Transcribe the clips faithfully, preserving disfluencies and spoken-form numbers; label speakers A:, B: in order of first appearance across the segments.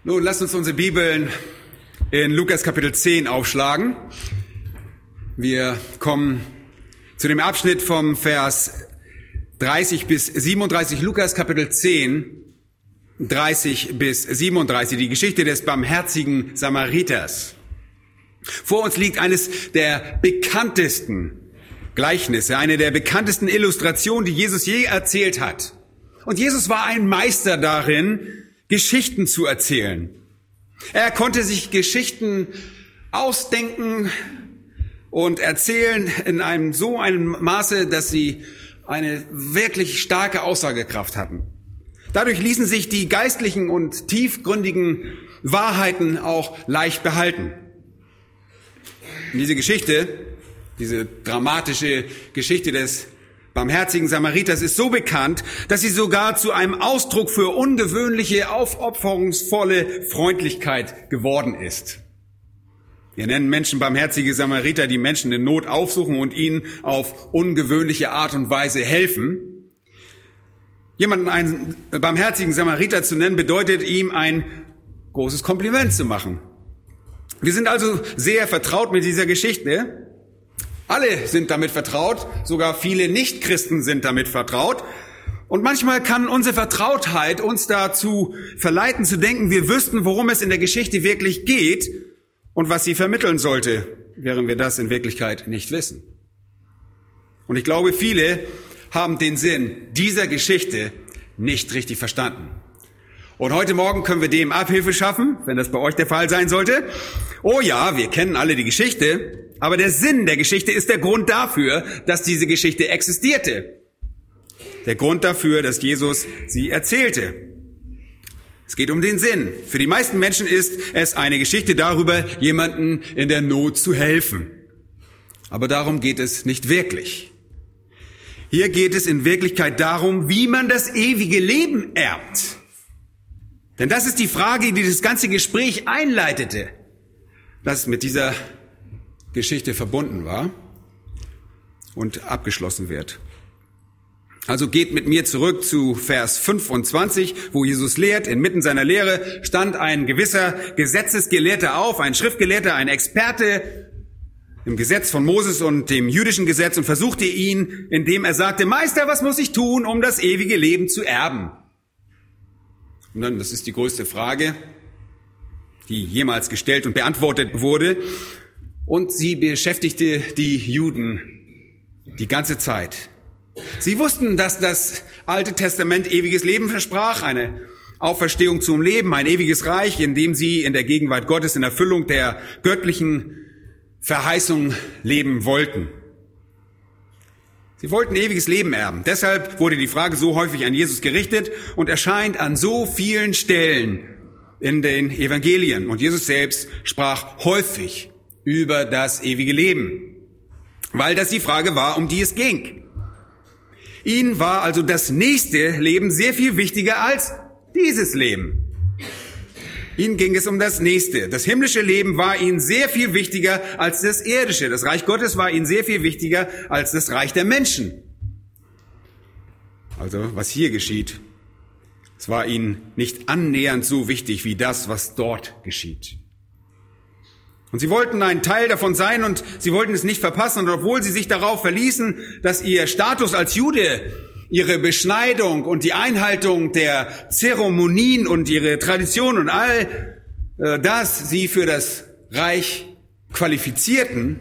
A: Nun, lasst uns unsere Bibeln in Lukas Kapitel zehn aufschlagen. Wir kommen zu dem Abschnitt vom Vers dreißig bis siebenunddreißig, Lukas Kapitel zehn, dreißig bis siebenunddreißig, die Geschichte des barmherzigen Samariters. Vor uns liegt eines der bekanntesten Gleichnisse, eine der bekanntesten Illustrationen, die Jesus je erzählt hat. Und Jesus war ein Meister darin, Geschichten zu erzählen. Er konnte sich Geschichten ausdenken und erzählen in einem so einem Maße, dass sie eine wirklich starke Aussagekraft hatten. Dadurch ließen sich die geistlichen und tiefgründigen Wahrheiten auch leicht behalten. Und diese Geschichte, diese dramatische Geschichte des barmherzigen Samariters ist so bekannt, dass sie sogar zu einem Ausdruck für ungewöhnliche, aufopferungsvolle Freundlichkeit geworden ist. Wir nennen Menschen barmherzige Samariter, die Menschen in Not aufsuchen und ihnen auf ungewöhnliche Art und Weise helfen. Jemanden einen barmherzigen Samariter zu nennen, bedeutet ihm ein großes Kompliment zu machen. Wir sind also sehr vertraut mit dieser Geschichte. Alle sind damit vertraut, sogar viele Nichtchristen sind damit vertraut. Und manchmal kann unsere Vertrautheit uns dazu verleiten zu denken, wir wüssten, worum es in der Geschichte wirklich geht und was sie vermitteln sollte, während wir das in Wirklichkeit nicht wissen. Und ich glaube, viele haben den Sinn dieser Geschichte nicht richtig verstanden. Und heute Morgen können wir dem Abhilfe schaffen, wenn das bei euch der Fall sein sollte. Oh ja, wir kennen alle die Geschichte. Aber der Sinn der Geschichte ist der Grund dafür, dass diese Geschichte existierte. Der Grund dafür, dass Jesus sie erzählte. Es geht um den Sinn. Für die meisten Menschen ist es eine Geschichte darüber, jemanden in der Not zu helfen. Aber darum geht es nicht wirklich. Hier geht es in Wirklichkeit darum, wie man das ewige Leben erbt. Denn das ist die Frage, die das ganze Gespräch einleitete, das mit dieser Geschichte verbunden war und abgeschlossen wird. Also geht mit mir zurück zu Vers fünfundzwanzig, wo Jesus lehrt. Inmitten seiner Lehre stand ein gewisser Gesetzesgelehrter auf, ein Schriftgelehrter, ein Experte im Gesetz von Moses und dem jüdischen Gesetz und versuchte ihn, indem er sagte, Meister, was muss ich tun, um das ewige Leben zu erben? Und dann, das ist die größte Frage, die jemals gestellt und beantwortet wurde. Und sie beschäftigte die Juden die ganze Zeit. Sie wussten, dass das Alte Testament ewiges Leben versprach, eine Auferstehung zum Leben, ein ewiges Reich, in dem sie in der Gegenwart Gottes in Erfüllung der göttlichen Verheißung leben wollten. Sie wollten ewiges Leben erben. Deshalb wurde die Frage so häufig an Jesus gerichtet und erscheint an so vielen Stellen in den Evangelien. Und Jesus selbst sprach häufig über das ewige Leben, weil das die Frage war, um die es ging. Ihnen war also das nächste Leben sehr viel wichtiger als dieses Leben. Ihnen ging es um das nächste. Das himmlische Leben war ihnen sehr viel wichtiger als das irdische. Das Reich Gottes war ihnen sehr viel wichtiger als das Reich der Menschen. Also, was hier geschieht, es war ihnen nicht annähernd so wichtig wie das, was dort geschieht. Und sie wollten ein Teil davon sein und sie wollten es nicht verpassen. Und obwohl sie sich darauf verließen, dass ihr Status als Jude, ihre Beschneidung und die Einhaltung der Zeremonien und ihre Tradition und all äh, das sie für das Reich qualifizierten,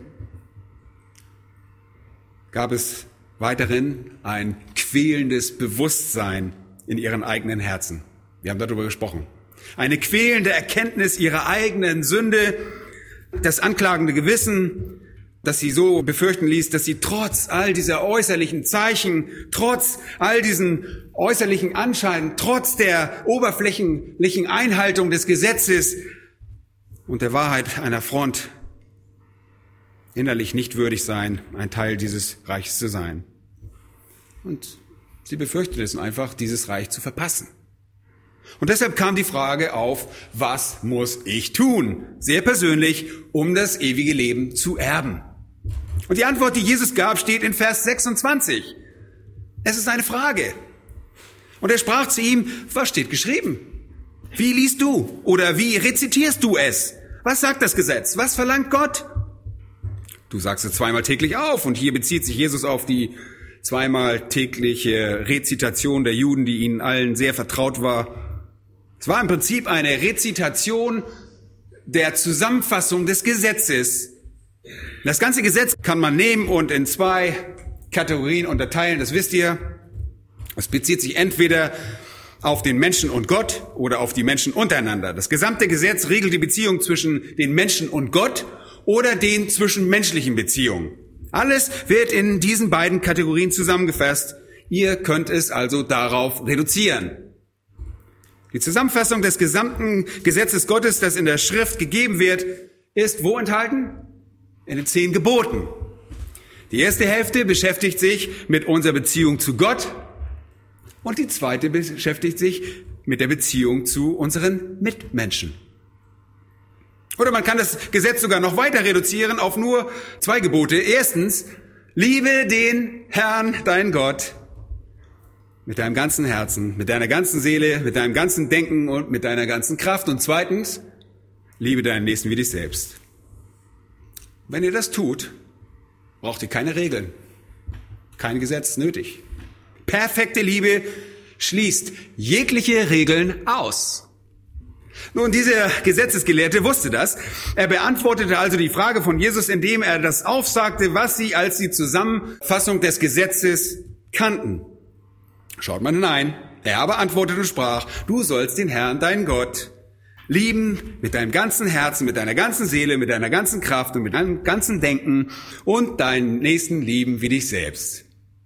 A: gab es weiterhin ein quälendes Bewusstsein in ihren eigenen Herzen. Wir haben darüber gesprochen. Eine quälende Erkenntnis ihrer eigenen Sünde, das anklagende Gewissen, das sie so befürchten ließ, dass sie trotz all dieser äußerlichen Zeichen, trotz all diesen äußerlichen Anscheinen, trotz der oberflächlichen Einhaltung des Gesetzes und der Wahrheit einer Front innerlich nicht würdig seien, ein Teil dieses Reiches zu sein. Und sie befürchteten es einfach, dieses Reich zu verpassen. Und deshalb kam die Frage auf, was muss ich tun, sehr persönlich, um das ewige Leben zu erben? Und die Antwort, die Jesus gab, steht in Vers sechsundzwanzig. Es ist eine Frage. Und er sprach zu ihm, was steht geschrieben? Wie liest du oder wie rezitierst du es? Was sagt das Gesetz? Was verlangt Gott? Du sagst es zweimal täglich auf und hier bezieht sich Jesus auf die zweimal tägliche Rezitation der Juden, die ihnen allen sehr vertraut war. Es war im Prinzip eine Rezitation der Zusammenfassung des Gesetzes. Das ganze Gesetz kann man nehmen und in zwei Kategorien unterteilen, das wisst ihr. Es bezieht sich entweder auf den Menschen und Gott oder auf die Menschen untereinander. Das gesamte Gesetz regelt die Beziehung zwischen den Menschen und Gott oder den zwischenmenschlichen Beziehungen. Alles wird in diesen beiden Kategorien zusammengefasst. Ihr könnt es also darauf reduzieren. Die Zusammenfassung des gesamten Gesetzes Gottes, das in der Schrift gegeben wird, ist wo enthalten? In den zehn Geboten. Die erste Hälfte beschäftigt sich mit unserer Beziehung zu Gott und die zweite beschäftigt sich mit der Beziehung zu unseren Mitmenschen. Oder man kann das Gesetz sogar noch weiter reduzieren auf nur zwei Gebote. Erstens, liebe den Herrn, deinen Gott, mit deinem ganzen Herzen, mit deiner ganzen Seele, mit deinem ganzen Denken und mit deiner ganzen Kraft. Und zweitens, liebe deinen Nächsten wie dich selbst. Wenn ihr das tut, braucht ihr keine Regeln, kein Gesetz nötig. Perfekte Liebe schließt jegliche Regeln aus. Nun, dieser Gesetzesgelehrte wusste das. Er beantwortete also die Frage von Jesus, indem er das aufsagte, was sie als die Zusammenfassung des Gesetzes kannten. Schaut mal hinein. Er aber antwortete und sprach, du sollst den Herrn, deinen Gott, lieben mit deinem ganzen Herzen, mit deiner ganzen Seele, mit deiner ganzen Kraft und mit deinem ganzen Denken und deinen Nächsten lieben wie dich selbst.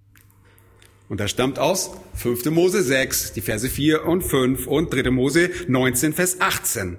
A: Und das stammt aus fünfte Mose sechs, die Verse vier und fünf und dritte Mose neunzehn, Vers achtzehn.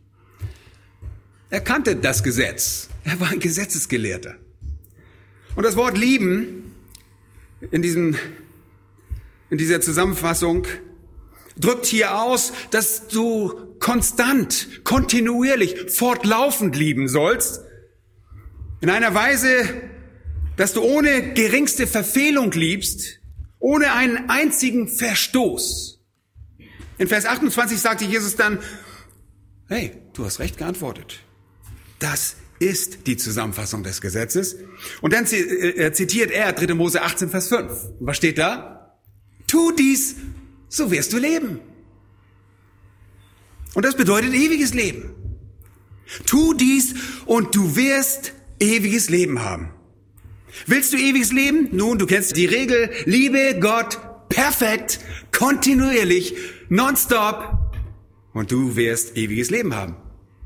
A: Er kannte das Gesetz. Er war ein Gesetzesgelehrter. Und das Wort lieben in diesem, in dieser Zusammenfassung drückt hier aus, dass du konstant, kontinuierlich, fortlaufend lieben sollst. In einer Weise, dass du ohne geringste Verfehlung liebst, ohne einen einzigen Verstoß. In Vers achtundzwanzig sagte Jesus dann, hey, du hast recht geantwortet. Das ist die Zusammenfassung des Gesetzes. Und dann zitiert er dritte Mose achtzehn, Vers fünf. Was steht da? Tu dies, so wirst du leben. Und das bedeutet ewiges Leben. Tu dies und du wirst ewiges Leben haben. Willst du ewiges Leben? Nun, du kennst die Regel, liebe Gott perfekt, kontinuierlich, nonstop und du wirst ewiges Leben haben.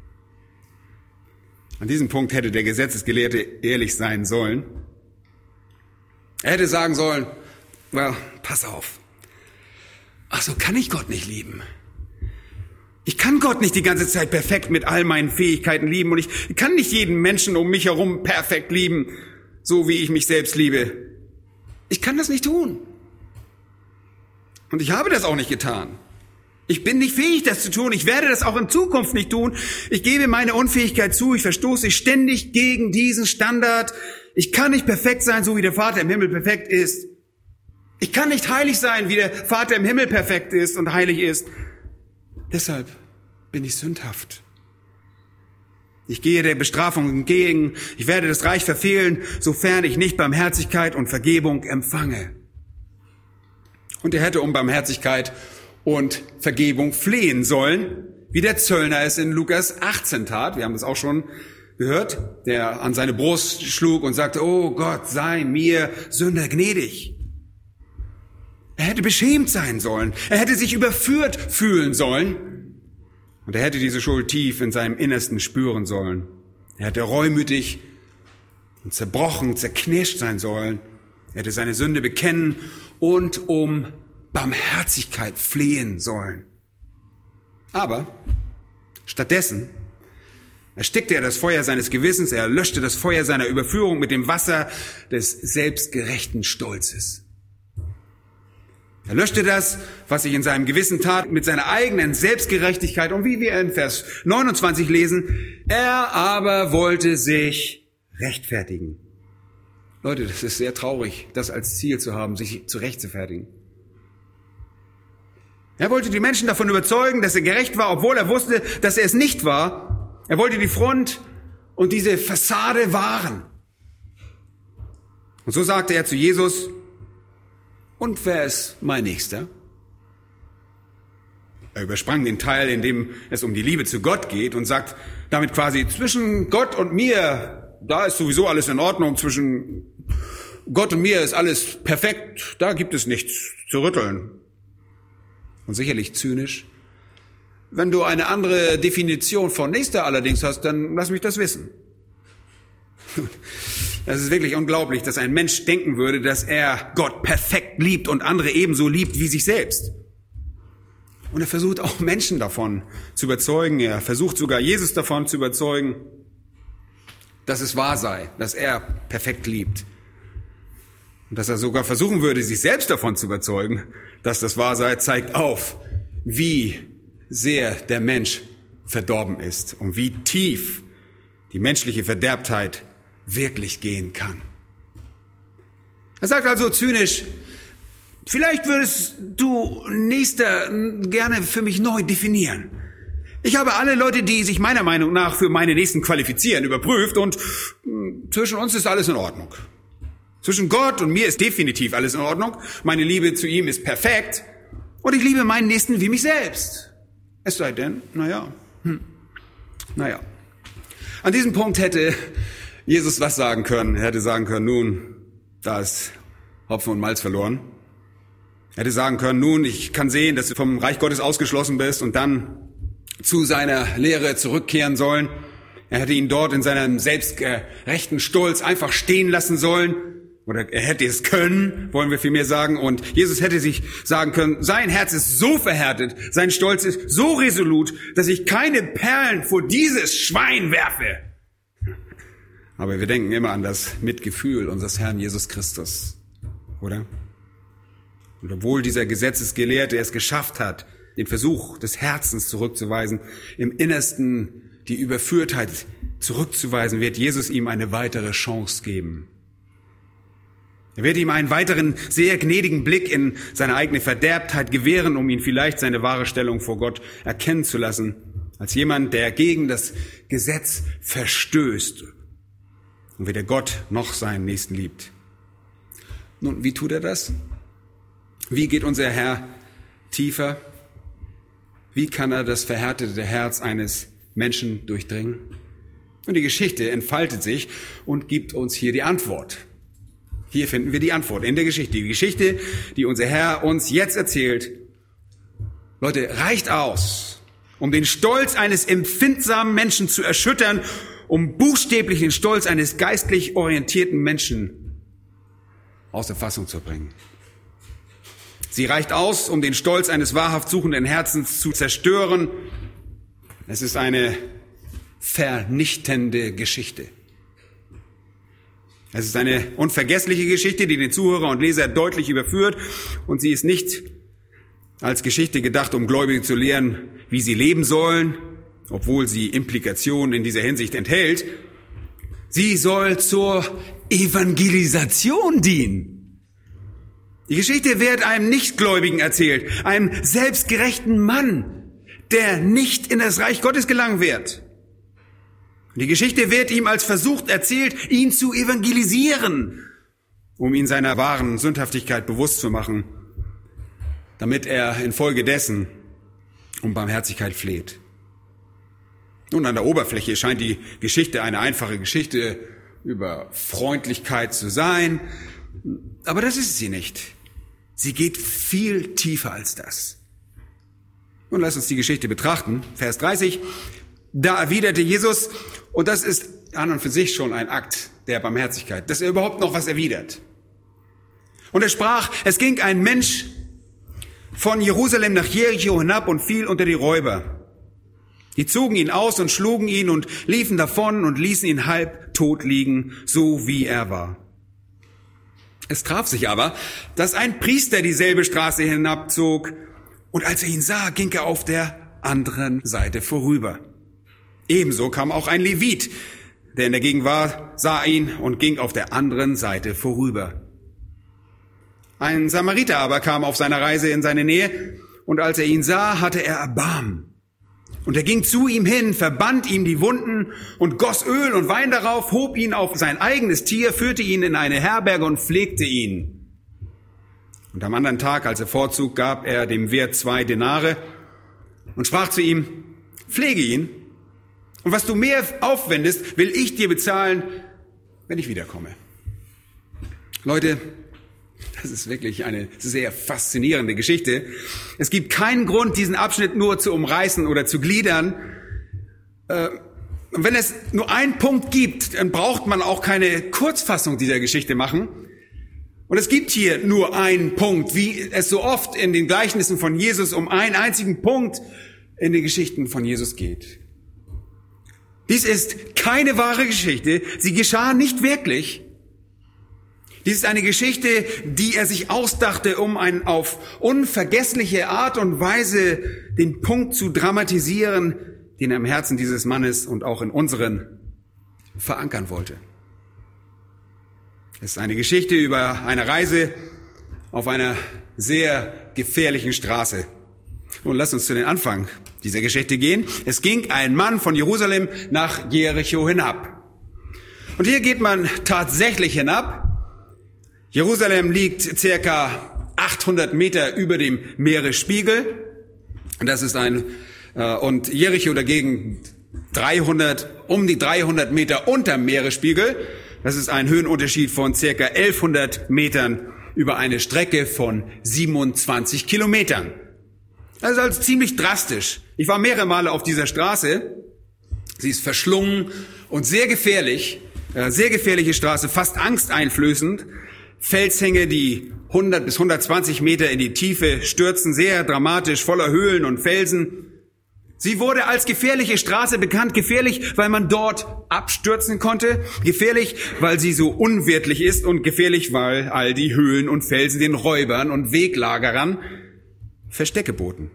A: An diesem Punkt hätte der Gesetzesgelehrte ehrlich sein sollen. Er hätte sagen sollen, well, pass auf. Ach so, kann ich Gott nicht lieben. Ich kann Gott nicht die ganze Zeit perfekt mit all meinen Fähigkeiten lieben und ich kann nicht jeden Menschen um mich herum perfekt lieben, so wie ich mich selbst liebe. Ich kann das nicht tun. Und ich habe das auch nicht getan. Ich bin nicht fähig, das zu tun. Ich werde das auch in Zukunft nicht tun. Ich gebe meine Unfähigkeit zu. Ich verstoße ständig gegen diesen Standard. Ich kann nicht perfekt sein, so wie der Vater im Himmel perfekt ist. Ich kann nicht heilig sein, wie der Vater im Himmel perfekt ist und heilig ist. Deshalb bin ich sündhaft. Ich gehe der Bestrafung entgegen. Ich werde das Reich verfehlen, sofern ich nicht Barmherzigkeit und Vergebung empfange. Und er hätte um Barmherzigkeit und Vergebung flehen sollen, wie der Zöllner es in Lukas achtzehn tat. Wir haben das auch schon gehört, der an seine Brust schlug und sagte, oh Gott, sei mir Sünder gnädig. Er hätte beschämt sein sollen. Er hätte sich überführt fühlen sollen. Und er hätte diese Schuld tief in seinem Innersten spüren sollen. Er hätte reumütig und zerbrochen, zerknirscht sein sollen. Er hätte seine Sünde bekennen und um Barmherzigkeit flehen sollen. Aber stattdessen erstickte er das Feuer seines Gewissens, er löschte das Feuer seiner Überführung mit dem Wasser des selbstgerechten Stolzes. Er löschte das, was sich in seinem Gewissen tat, mit seiner eigenen Selbstgerechtigkeit. Und wie wir in Vers neunundzwanzig lesen, er aber wollte sich rechtfertigen. Leute, das ist sehr traurig, das als Ziel zu haben, sich zu rechtfertigen. Er wollte die Menschen davon überzeugen, dass er gerecht war, obwohl er wusste, dass er es nicht war. Er wollte die Front und diese Fassade wahren. Und so sagte er zu Jesus, und wer ist mein Nächster? Er übersprang den Teil, in dem es um die Liebe zu Gott geht und sagt damit quasi, zwischen Gott und mir, da ist sowieso alles in Ordnung, zwischen Gott und mir ist alles perfekt, da gibt es nichts zu rütteln. Und sicherlich zynisch. Wenn du eine andere Definition von Nächster allerdings hast, dann lass mich das wissen. Das ist wirklich unglaublich, dass ein Mensch denken würde, dass er Gott perfekt liebt und andere ebenso liebt wie sich selbst. Und er versucht auch Menschen davon zu überzeugen. Er versucht sogar Jesus davon zu überzeugen, dass es wahr sei, dass er perfekt liebt. Und dass er sogar versuchen würde, sich selbst davon zu überzeugen, dass das wahr sei, zeigt auf, wie sehr der Mensch verdorben ist und wie tief die menschliche Verderbtheit wirklich gehen kann. Er sagt also zynisch, vielleicht würdest du, Nächster, gerne für mich neu definieren. Ich habe alle Leute, die sich meiner Meinung nach für meine Nächsten qualifizieren, überprüft und zwischen uns ist alles in Ordnung. Zwischen Gott und mir ist definitiv alles in Ordnung. Meine Liebe zu ihm ist perfekt und ich liebe meinen Nächsten wie mich selbst. Es sei denn, naja, hm, naja. An diesem Punkt hätte Jesus was sagen können. Er hätte sagen können, nun, da ist Hopfen und Malz verloren. Er hätte sagen können, nun, ich kann sehen, dass du vom Reich Gottes ausgeschlossen bist und dann zu seiner Lehre zurückkehren sollen. Er hätte ihn dort in seinem selbstgerechten Stolz einfach stehen lassen sollen. Oder er hätte es können, wollen wir vielmehr sagen. Und Jesus hätte sich sagen können, sein Herz ist so verhärtet, sein Stolz ist so resolut, dass ich keine Perlen vor dieses Schwein werfe. Aber wir denken immer an das Mitgefühl unseres Herrn Jesus Christus, oder? Und obwohl dieser Gesetzesgelehrte es geschafft hat, den Versuch des Herzens zurückzuweisen, im Innersten die Überführtheit zurückzuweisen, wird Jesus ihm eine weitere Chance geben. Er wird ihm einen weiteren sehr gnädigen Blick in seine eigene Verderbtheit gewähren, um ihn vielleicht seine wahre Stellung vor Gott erkennen zu lassen, als jemand, der gegen das Gesetz verstößt und weder Gott noch seinen Nächsten liebt. Nun, wie tut er das? Wie geht unser Herr tiefer? Wie kann er das verhärtete Herz eines Menschen durchdringen? Und die Geschichte entfaltet sich und gibt uns hier die Antwort. Hier finden wir die Antwort in der Geschichte. Die Geschichte, die unser Herr uns jetzt erzählt, Leute, reicht aus, um den Stolz eines empfindsamen Menschen zu erschüttern, um buchstäblich den Stolz eines geistlich orientierten Menschen aus der Fassung zu bringen. Sie reicht aus, um den Stolz eines wahrhaft suchenden Herzens zu zerstören. Es ist eine vernichtende Geschichte. Es ist eine unvergessliche Geschichte, die den Zuhörer und Leser deutlich überführt. Und sie ist nicht als Geschichte gedacht, um Gläubige zu lehren, wie sie leben sollen, obwohl sie Implikationen in dieser Hinsicht enthält. Sie soll zur Evangelisation dienen. Die Geschichte wird einem Nichtgläubigen erzählt, einem selbstgerechten Mann, der nicht in das Reich Gottes gelangen wird. Die Geschichte wird ihm als versucht erzählt, ihn zu evangelisieren, um ihn seiner wahren Sündhaftigkeit bewusst zu machen, damit er infolgedessen um Barmherzigkeit fleht. Nun, an der Oberfläche scheint die Geschichte eine einfache Geschichte über Freundlichkeit zu sein, aber das ist sie nicht. Sie geht viel tiefer als das. Nun, lass uns die Geschichte betrachten. Vers dreißig. Da erwiderte Jesus, und das ist an und für sich schon ein Akt der Barmherzigkeit, dass er überhaupt noch was erwidert. Und er sprach, es ging ein Mensch von Jerusalem nach Jericho hinab und fiel unter die Räuber. Die zogen ihn aus und schlugen ihn und liefen davon und ließen ihn halb tot liegen, so wie er war. Es traf sich aber, dass ein Priester dieselbe Straße hinabzog, und als er ihn sah, ging er auf der anderen Seite vorüber. Ebenso kam auch ein Levit, der in der Gegend war, sah ihn und ging auf der anderen Seite vorüber. Ein Samariter aber kam auf seiner Reise in seine Nähe, und als er ihn sah, hatte er Erbarmen. Und er ging zu ihm hin, verband ihm die Wunden und goss Öl und Wein darauf, hob ihn auf sein eigenes Tier, führte ihn in eine Herberge und pflegte ihn. Und am anderen Tag, als er fortzog, gab er dem Wirt zwei Denare und sprach zu ihm, pflege ihn, und was du mehr aufwendest, will ich dir bezahlen, wenn ich wiederkomme. Leute, das ist wirklich eine sehr faszinierende Geschichte. Es gibt keinen Grund, diesen Abschnitt nur zu umreißen oder zu gliedern. Und wenn es nur einen Punkt gibt, dann braucht man auch keine Kurzfassung dieser Geschichte machen. Und es gibt hier nur einen Punkt, wie es so oft in den Gleichnissen von Jesus um einen einzigen Punkt in den Geschichten von Jesus geht. Dies ist keine wahre Geschichte. Sie geschah nicht wirklich. Dies ist eine Geschichte, die er sich ausdachte, um ein auf unvergessliche Art und Weise den Punkt zu dramatisieren, den er im Herzen dieses Mannes und auch in unseren verankern wollte. Es ist eine Geschichte über eine Reise auf einer sehr gefährlichen Straße. Und lasst uns zu den Anfang dieser Geschichte gehen. Es ging ein Mann von Jerusalem nach Jericho hinab. Und hier geht man tatsächlich hinab. Jerusalem liegt circa achthundert Meter über dem Meeresspiegel. Das ist ein, äh, und Jericho dagegen dreihundert, um die dreihundert Meter unterm Meeresspiegel. Das ist ein Höhenunterschied von circa elfhundert Metern über eine Strecke von siebenundzwanzig Kilometern. Das ist also ziemlich drastisch. Ich war mehrere Male auf dieser Straße. Sie ist verschlungen und sehr gefährlich. Äh, sehr gefährliche Straße, fast angsteinflößend. Felshänge, die hundert bis hundertzwanzig Meter in die Tiefe stürzen, sehr dramatisch, voller Höhlen und Felsen. Sie wurde als gefährliche Straße bekannt. Gefährlich, weil man dort abstürzen konnte. Gefährlich, weil sie so unwirtlich ist. Und gefährlich, weil all die Höhlen und Felsen den Räubern und Weglagerern Verstecke boten.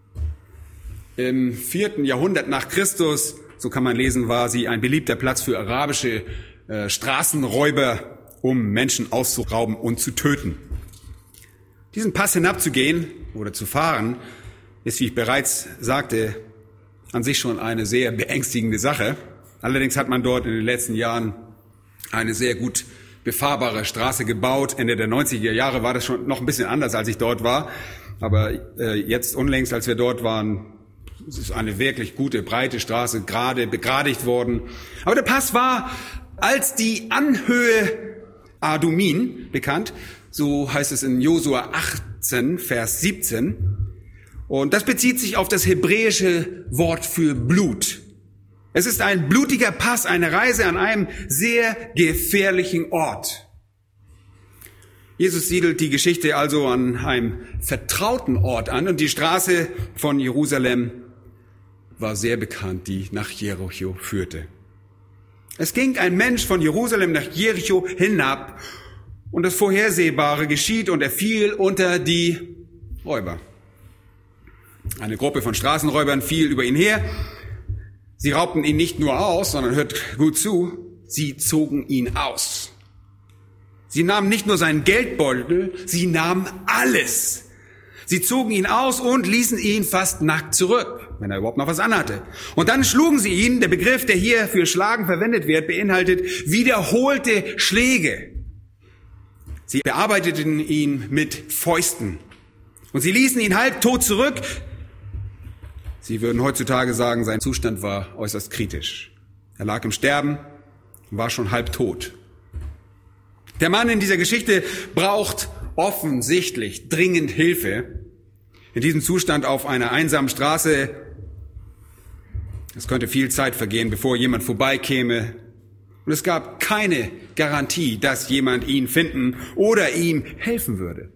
A: Im vierten Jahrhundert nach Christus, so kann man lesen, war sie ein beliebter Platz für arabische äh, Straßenräuber, um Menschen auszurauben und zu töten. Diesen Pass hinabzugehen oder zu fahren, ist, wie ich bereits sagte, an sich schon eine sehr beängstigende Sache. Allerdings hat man dort in den letzten Jahren eine sehr gut befahrbare Straße gebaut. Ende der neunziger Jahre war das schon noch ein bisschen anders, als ich dort war. Aber äh, jetzt unlängst, als wir dort waren, es ist eine wirklich gute, breite Straße, gerade begradigt worden. Aber der Pass war als die Anhöhe Adumin bekannt. So heißt es in Josua achtzehn, Vers siebzehn. Und das bezieht sich auf das hebräische Wort für Blut. Es ist ein blutiger Pass, eine Reise an einem sehr gefährlichen Ort. Jesus siedelt die Geschichte also an einem vertrauten Ort an und die Straße von Jerusalem war sehr bekannt, die nach Jericho führte. Es ging ein Mensch von Jerusalem nach Jericho hinab und das Vorhersehbare geschieht und er fiel unter die Räuber. Eine Gruppe von Straßenräubern fiel über ihn her. Sie raubten ihn nicht nur aus, sondern hört gut zu, sie zogen ihn aus. Sie nahmen nicht nur seinen Geldbeutel, sie nahmen alles. Sie zogen ihn aus und ließen ihn fast nackt zurück, wenn er überhaupt noch was anhatte. Und dann schlugen sie ihn, der Begriff, der hier für Schlagen verwendet wird, beinhaltet wiederholte Schläge. Sie bearbeiteten ihn mit Fäusten und sie ließen ihn halbtot zurück. Sie würden heutzutage sagen, sein Zustand war äußerst kritisch. Er lag im Sterben und war schon halbtot. Der Mann in dieser Geschichte braucht offensichtlich dringend Hilfe. In diesem Zustand auf einer einsamen Straße, es könnte viel Zeit vergehen, bevor jemand vorbeikäme. Und es gab keine Garantie, dass jemand ihn finden oder ihm helfen würde.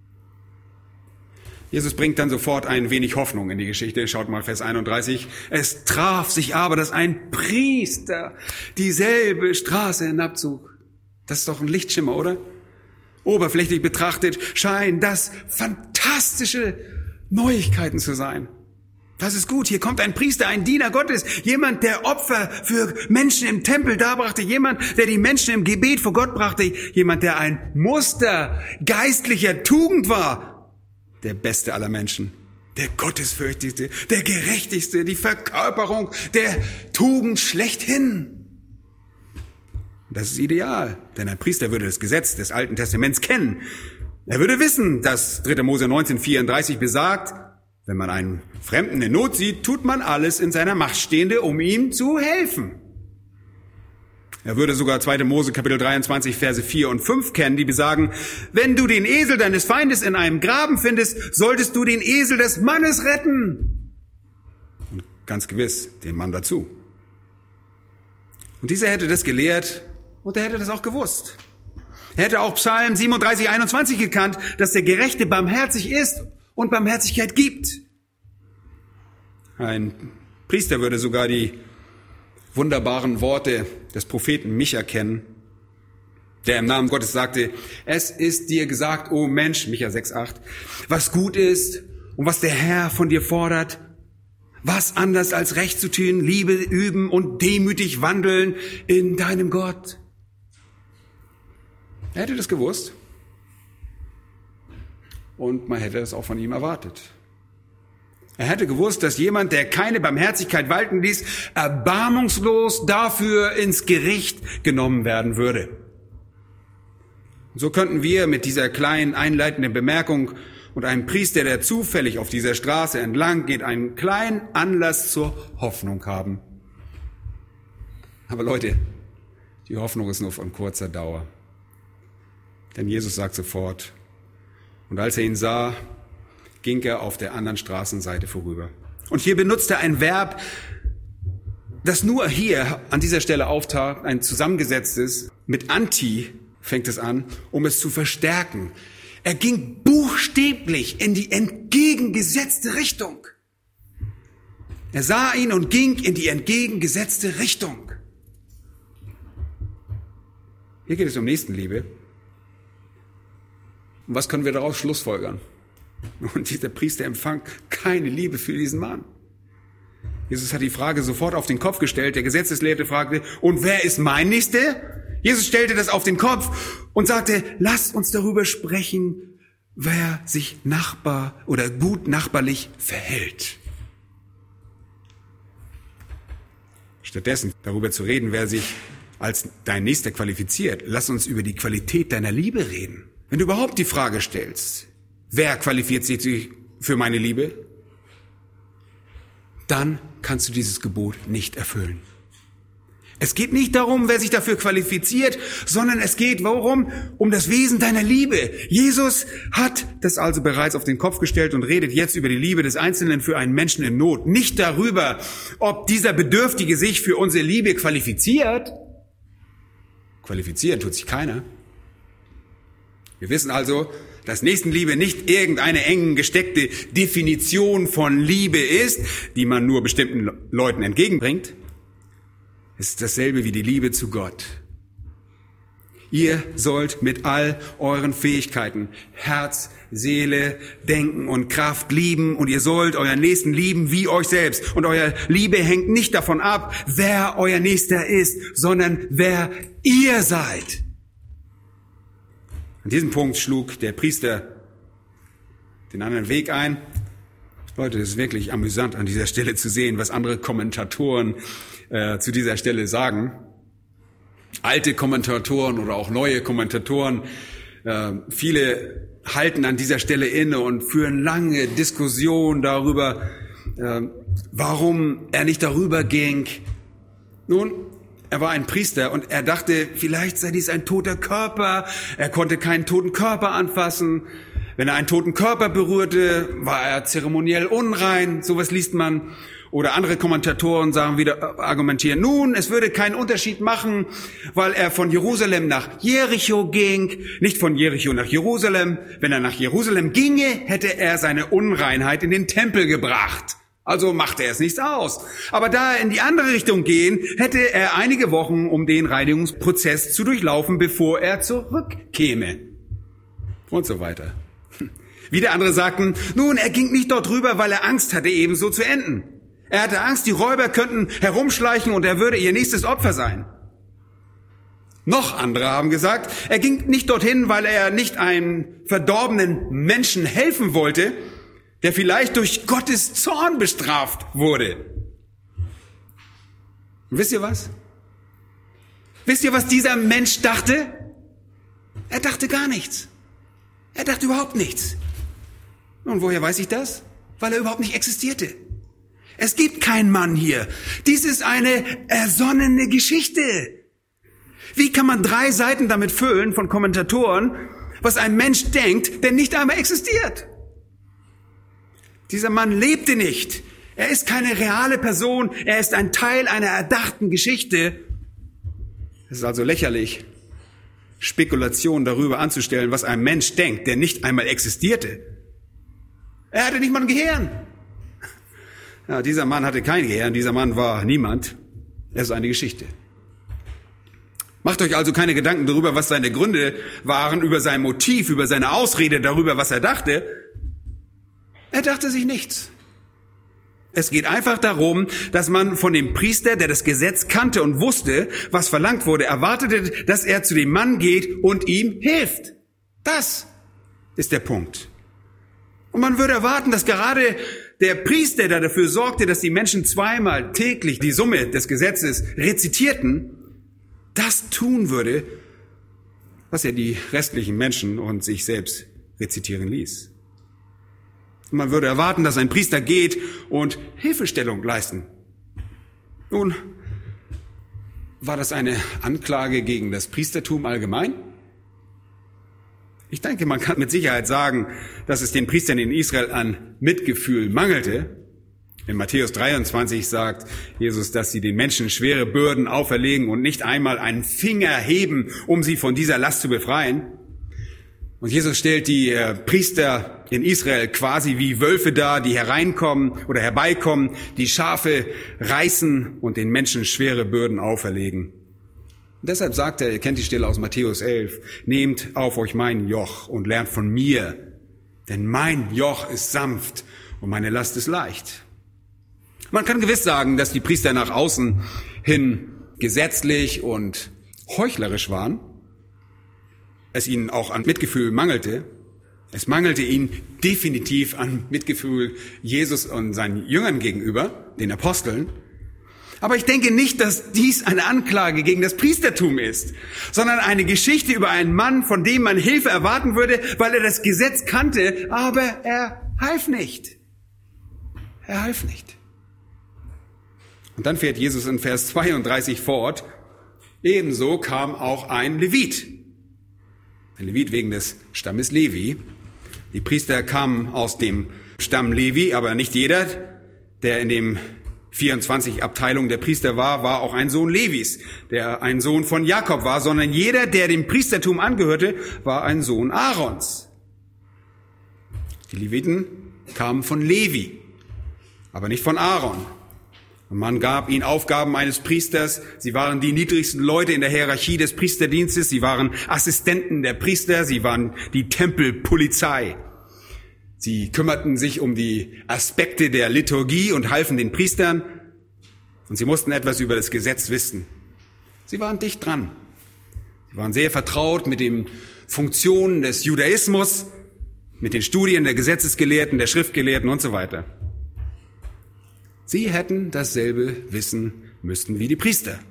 A: Jesus bringt dann sofort ein wenig Hoffnung in die Geschichte. Schaut mal Vers einunddreißig. Es traf sich aber, dass ein Priester dieselbe Straße hinabzog. Das ist doch ein Lichtschimmer, oder? Oberflächlich betrachtet scheinen das fantastische Neuigkeiten zu sein. Das ist gut. Hier kommt ein Priester, ein Diener Gottes, jemand, der Opfer für Menschen im Tempel darbrachte, jemand, der die Menschen im Gebet vor Gott brachte, jemand, der ein Muster geistlicher Tugend war, der beste aller Menschen. der Gottesfürchtigste, der Gerechtigste, die Verkörperung der Tugend schlechthin. Das ist ideal, denn ein Priester würde das Gesetz des Alten Testaments kennen. Er würde wissen, dass dritter Mose neunzehn vierunddreißig besagt, wenn man einen Fremden in Not sieht, tut man alles in seiner Macht Stehende, um ihm zu helfen. Er würde sogar zweiter Mose Kapitel dreiundzwanzig Verse vier und fünf kennen, die besagen, wenn du den Esel deines Feindes in einem Graben findest, solltest du den Esel des Mannes retten. Und ganz gewiss den Mann dazu. Und dieser hätte das gelehrt und er hätte das auch gewusst. Er hätte auch Psalm siebenunddreißig einundzwanzig gekannt, dass der Gerechte barmherzig ist und Barmherzigkeit gibt. Ein Priester würde sogar die wunderbaren Worte des Propheten Micha kennen, der im Namen Gottes sagte, es ist dir gesagt, o Mensch, Micha sechs acht, was gut ist und was der Herr von dir fordert, was anders als Recht zu tun, Liebe üben und demütig wandeln in deinem Gott. Er hätte das gewusst und man hätte es auch von ihm erwartet. Er hätte gewusst, dass jemand, der keine Barmherzigkeit walten ließ, erbarmungslos dafür ins Gericht genommen werden würde. So könnten wir mit dieser kleinen einleitenden Bemerkung und einem Priester, der zufällig auf dieser Straße entlang geht, einen kleinen Anlass zur Hoffnung haben. Aber Leute, die Hoffnung ist nur von kurzer Dauer. Denn Jesus sagt sofort, und als er ihn sah, ging er auf der anderen Straßenseite vorüber. Und hier benutzt er ein Verb, das nur hier an dieser Stelle auftaucht, ein zusammengesetztes, mit anti fängt es an, um es zu verstärken. Er ging buchstäblich in die entgegengesetzte Richtung. Er sah ihn und ging in die entgegengesetzte Richtung. Hier geht es um Nächstenliebe. Und was können wir daraus schlussfolgern? Und dieser Priester empfand keine Liebe für diesen Mann. Jesus hat die Frage sofort auf den Kopf gestellt. Der Gesetzeslehrte fragte, und wer ist mein Nächster? Jesus stellte das auf den Kopf und sagte, lasst uns darüber sprechen, wer sich Nachbar oder gut nachbarlich verhält. Stattdessen darüber zu reden, wer sich als dein Nächster qualifiziert, lass uns über die Qualität deiner Liebe reden. Wenn du überhaupt die Frage stellst, wer qualifiziert sich für meine Liebe? Dann kannst du dieses Gebot nicht erfüllen. Es geht nicht darum, wer sich dafür qualifiziert, sondern es geht worum? Um das Wesen deiner Liebe. Jesus hat das also bereits auf den Kopf gestellt und redet jetzt über die Liebe des Einzelnen für einen Menschen in Not. Nicht darüber, ob dieser Bedürftige sich für unsere Liebe qualifiziert. Qualifizieren tut sich keiner. Wir wissen also, dass Nächstenliebe nicht irgendeine eng gesteckte Definition von Liebe ist, die man nur bestimmten Leuten entgegenbringt. Es ist dasselbe wie die Liebe zu Gott. Ihr sollt mit all euren Fähigkeiten, Herz, Seele, Denken und Kraft lieben und ihr sollt euren Nächsten lieben wie euch selbst. Und eure Liebe hängt nicht davon ab, wer euer Nächster ist, sondern wer ihr seid. An diesem Punkt schlug der Priester den anderen Weg ein. Leute, es ist wirklich amüsant an dieser Stelle zu sehen, was andere Kommentatoren äh, zu dieser Stelle sagen. Alte Kommentatoren oder auch neue Kommentatoren, äh, viele halten an dieser Stelle inne und führen lange Diskussionen darüber, äh, warum er nicht darüber ging. Nun, er war ein Priester und er dachte, vielleicht sei dies ein toter Körper. Er konnte keinen toten Körper anfassen. Wenn er einen toten Körper berührte, war er zeremoniell unrein. Sowas liest man. Oder andere Kommentatoren sagen wieder, argumentieren, nun, es würde keinen Unterschied machen, weil er von Jerusalem nach Jericho ging, nicht von Jericho nach Jerusalem. Wenn er nach Jerusalem ginge, hätte er seine Unreinheit in den Tempel gebracht. Also machte er es nichts aus. Aber da er in die andere Richtung gehen, hätte er einige Wochen, um den Reinigungsprozess zu durchlaufen, bevor er zurückkäme. Und so weiter. Wieder andere sagten, nun, er ging nicht dort rüber, weil er Angst hatte, ebenso zu enden. Er hatte Angst, die Räuber könnten herumschleichen und er würde ihr nächstes Opfer sein. Noch andere haben gesagt, er ging nicht dorthin, weil er nicht einem verdorbenen Menschen helfen wollte, der vielleicht durch Gottes Zorn bestraft wurde. Und wisst ihr was? Wisst ihr, was dieser Mensch dachte? Er dachte gar nichts. Er dachte überhaupt nichts. Und woher weiß ich das? Weil er überhaupt nicht existierte. Es gibt keinen Mann hier. Dies ist eine ersonnene Geschichte. Wie kann man drei Seiten damit füllen von Kommentatoren, was ein Mensch denkt, der nicht einmal existiert? Dieser Mann lebte nicht. Er ist keine reale Person. Er ist ein Teil einer erdachten Geschichte. Es ist also lächerlich, Spekulationen darüber anzustellen, was ein Mensch denkt, der nicht einmal existierte. Er hatte nicht mal ein Gehirn. Ja, dieser Mann hatte kein Gehirn. Dieser Mann war niemand. Er ist eine Geschichte. Macht euch also keine Gedanken darüber, was seine Gründe waren, über sein Motiv, über seine Ausrede, darüber, was er dachte. Er dachte sich nichts. Es geht einfach darum, dass man von dem Priester, der das Gesetz kannte und wusste, was verlangt wurde, erwartete, dass er zu dem Mann geht und ihm hilft. Das ist der Punkt. Und man würde erwarten, dass gerade der Priester, der dafür sorgte, dass die Menschen zweimal täglich die Summe des Gesetzes rezitierten, das tun würde, was er die restlichen Menschen und sich selbst rezitieren ließ. Und man würde erwarten, dass ein Priester geht und Hilfestellung leisten. Nun, war das eine Anklage gegen das Priestertum allgemein? Ich denke, man kann mit Sicherheit sagen, dass es den Priestern in Israel an Mitgefühl mangelte. In Matthäus dreiundzwanzig sagt Jesus, dass sie den Menschen schwere Bürden auferlegen und nicht einmal einen Finger heben, um sie von dieser Last zu befreien. Und Jesus stellt die äh, Priester in Israel quasi wie Wölfe dar, die hereinkommen oder herbeikommen, die Schafe reißen und den Menschen schwere Bürden auferlegen. Und deshalb sagt er, ihr kennt die Stelle aus Matthäus elf, nehmt auf euch mein Joch und lernt von mir, denn mein Joch ist sanft und meine Last ist leicht. Man kann gewiss sagen, dass die Priester nach außen hin gesetzlich und heuchlerisch waren. Es ihnen auch an Mitgefühl mangelte. Es mangelte ihnen definitiv an Mitgefühl Jesus und seinen Jüngern gegenüber, den Aposteln. Aber ich denke nicht, dass dies eine Anklage gegen das Priestertum ist, sondern eine Geschichte über einen Mann, von dem man Hilfe erwarten würde, weil er das Gesetz kannte, aber er half nicht. Er half nicht. Und dann fährt Jesus in Vers zweiunddreißig fort, ebenso kam auch ein Levit. Ein Levit wegen des Stammes Levi. Die Priester kamen aus dem Stamm Levi, aber nicht jeder, der in dem vierundzwanzig Abteilungen der Priester war, war auch ein Sohn Levis, der ein Sohn von Jakob war, sondern jeder, der dem Priestertum angehörte, war ein Sohn Aarons. Die Leviten kamen von Levi, aber nicht von Aaron. Und man gab ihnen Aufgaben eines Priesters. Sie waren die niedrigsten Leute in der Hierarchie des Priesterdienstes. Sie waren Assistenten der Priester. Sie waren die Tempelpolizei. Sie kümmerten sich um die Aspekte der Liturgie und halfen den Priestern. Und sie mussten etwas über das Gesetz wissen. Sie waren dicht dran. Sie waren sehr vertraut mit den Funktionen des Judaismus, mit den Studien der Gesetzesgelehrten, der Schriftgelehrten und so weiter. Sie hätten dasselbe wissen müssen wie die Priester.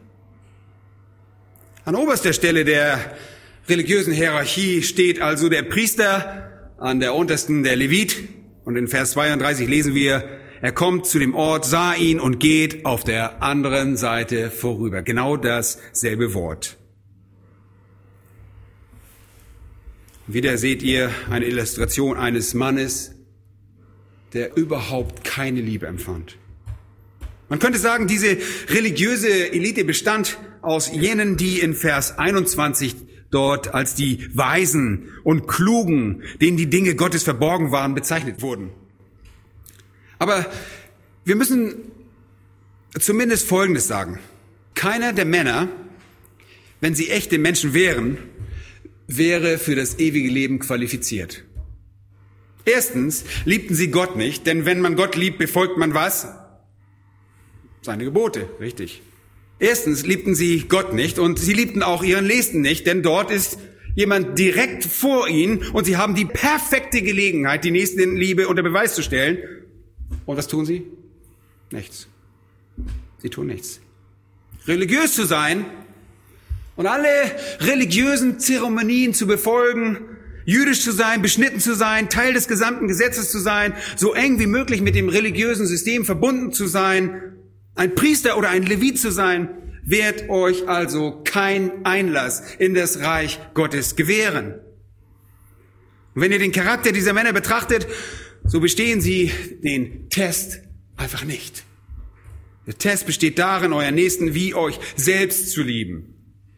A: An oberster Stelle der religiösen Hierarchie steht also der Priester, an der untersten der Levit. Und in Vers zweiunddreißig lesen wir, er kommt zu dem Ort, sah ihn und geht auf der anderen Seite vorüber. Genau dasselbe Wort. Wieder seht ihr eine Illustration eines Mannes, der überhaupt keine Liebe empfand. Man könnte sagen, diese religiöse Elite bestand aus jenen, die in Vers einundzwanzig dort als die Weisen und Klugen, denen die Dinge Gottes verborgen waren, bezeichnet wurden. Aber wir müssen zumindest Folgendes sagen. Keiner der Männer, wenn sie echte Menschen wären, wäre für das ewige Leben qualifiziert. Erstens liebten sie Gott nicht, denn wenn man Gott liebt, befolgt man was? Seine Gebote, richtig. Erstens liebten sie Gott nicht und sie liebten auch ihren Nächsten nicht, denn dort ist jemand direkt vor ihnen und sie haben die perfekte Gelegenheit, die Nächstenliebe unter Beweis zu stellen. Und was tun sie? Nichts. Sie tun nichts. Religiös zu sein und alle religiösen Zeremonien zu befolgen, jüdisch zu sein, beschnitten zu sein, Teil des gesamten Gesetzes zu sein, so eng wie möglich mit dem religiösen System verbunden zu sein, ein Priester oder ein Levit zu sein, wird euch also kein Einlass in das Reich Gottes gewähren. Und wenn ihr den Charakter dieser Männer betrachtet, so bestehen sie den Test einfach nicht. Der Test besteht darin, euren Nächsten wie euch selbst zu lieben.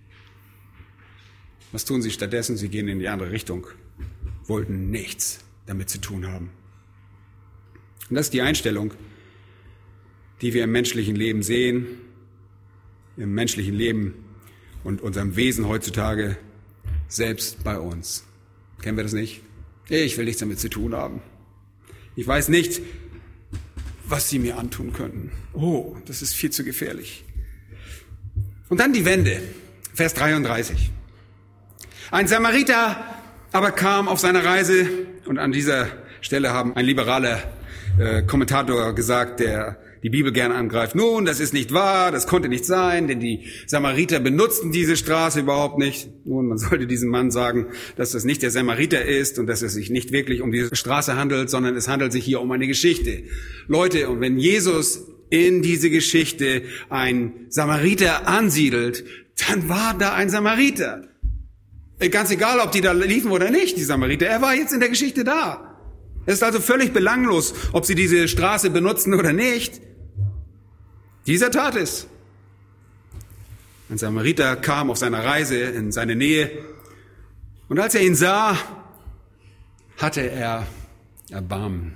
A: Was tun sie stattdessen? Sie gehen in die andere Richtung, wollten nichts damit zu tun haben. Und das ist die Einstellung, die wir im menschlichen Leben sehen, im menschlichen Leben und unserem Wesen heutzutage, selbst bei uns. Kennen wir das nicht? Ich will nichts damit zu tun haben. Ich weiß nicht, was sie mir antun könnten. Oh, das ist viel zu gefährlich. Und dann die Wende, Vers dreiunddreißig. Ein Samariter aber kam auf seiner Reise, und an dieser Stelle haben ein liberaler äh, Kommentator gesagt, der die Bibel gerne angreift. Nun, das ist nicht wahr, das konnte nicht sein, denn die Samariter benutzten diese Straße überhaupt nicht. Nun, man sollte diesem Mann sagen, dass das nicht der Samariter ist und dass es sich nicht wirklich um diese Straße handelt, sondern es handelt sich hier um eine Geschichte. Leute, und wenn Jesus in diese Geschichte ein Samariter ansiedelt, dann war da ein Samariter. Ganz egal, ob die da liefen oder nicht, die Samariter. Er war jetzt in der Geschichte da. Es ist also völlig belanglos, ob sie diese Straße benutzen oder nicht. Dieser tat es. Ein Samariter kam auf seiner Reise in seine Nähe und als er ihn sah, hatte er Erbarmen.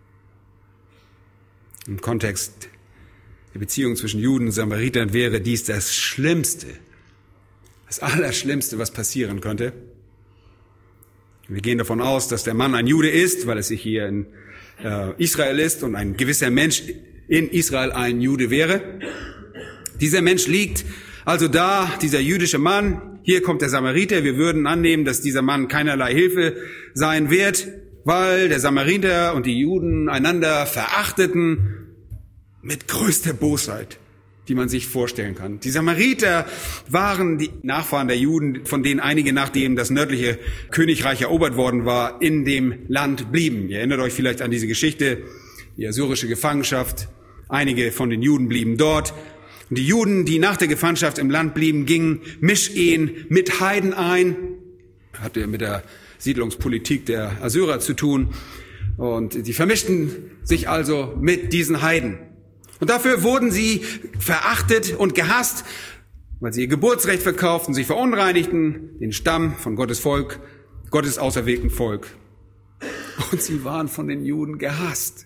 A: Im Kontext der Beziehung zwischen Juden und Samaritern wäre dies das Schlimmste, das Allerschlimmste, was passieren könnte. Wir gehen davon aus, dass der Mann ein Jude ist, weil es sich hier in äh, Israel ist und ein gewisser Mensch in Israel ein Jude wäre. Dieser Mensch liegt also da, dieser jüdische Mann. Hier kommt der Samariter. Wir würden annehmen, dass dieser Mann keinerlei Hilfe sein wird, weil der Samariter und die Juden einander verachteten mit größter Bosheit, die man sich vorstellen kann. Die Samariter waren die Nachfahren der Juden, von denen einige, nachdem das nördliche Königreich erobert worden war, in dem Land blieben. Ihr erinnert euch vielleicht an diese Geschichte, die assyrische Gefangenschaft. Einige von den Juden blieben dort. Und die Juden, die nach der Gefangenschaft im Land blieben, gingen Mischehen mit Heiden ein. Hatte mit der Siedlungspolitik der Assyrer zu tun. Und die vermischten sich also mit diesen Heiden. Und dafür wurden sie verachtet und gehasst, weil sie ihr Geburtsrecht verkauften, sie verunreinigten den Stamm von Gottes Volk, Gottes auserwählten Volk. Und sie waren von den Juden gehasst.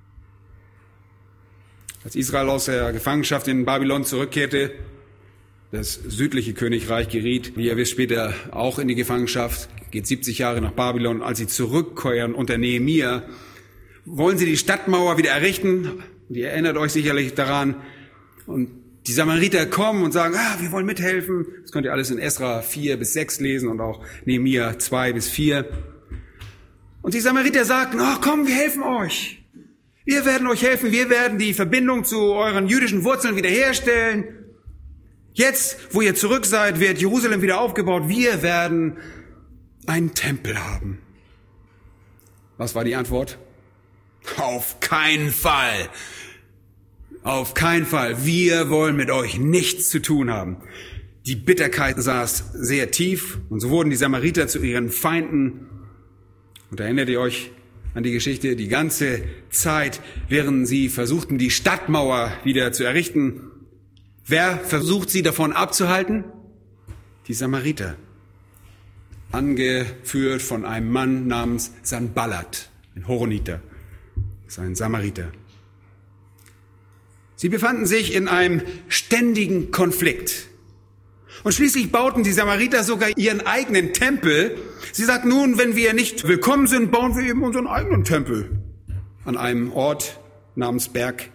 A: Als Israel aus der Gefangenschaft in Babylon zurückkehrte, das südliche Königreich geriet, wie ihr wisst, später auch in die Gefangenschaft, geht siebzig Jahre nach Babylon. Als sie zurückkehren unter Nehemia, wollen sie die Stadtmauer wieder errichten. Und ihr erinnert euch sicherlich daran. Und die Samariter kommen und sagen, ah, wir wollen mithelfen. Das könnt ihr alles in Esra vier bis sechs lesen und auch Nehemia zwei bis vier. Und die Samariter sagten, oh, komm, wir helfen euch. Wir werden euch helfen. Wir werden die Verbindung zu euren jüdischen Wurzeln wiederherstellen. Jetzt, wo ihr zurück seid, wird Jerusalem wieder aufgebaut. Wir werden einen Tempel haben. Was war die Antwort? Auf keinen Fall. Auf keinen Fall. Wir wollen mit euch nichts zu tun haben. Die Bitterkeit saß sehr tief und so wurden die Samariter zu ihren Feinden. Und erinnert ihr euch an die Geschichte? Die ganze Zeit, während sie versuchten, die Stadtmauer wieder zu errichten, wer versucht sie davon abzuhalten? Die Samariter. Angeführt von einem Mann namens Sanballat, ein Horoniter. Das ist ein Samariter. Sie befanden sich in einem ständigen Konflikt. Und schließlich bauten die Samariter sogar ihren eigenen Tempel. Sie sagten, nun, wenn wir nicht willkommen sind, bauen wir eben unseren eigenen Tempel an einem Ort namens Berg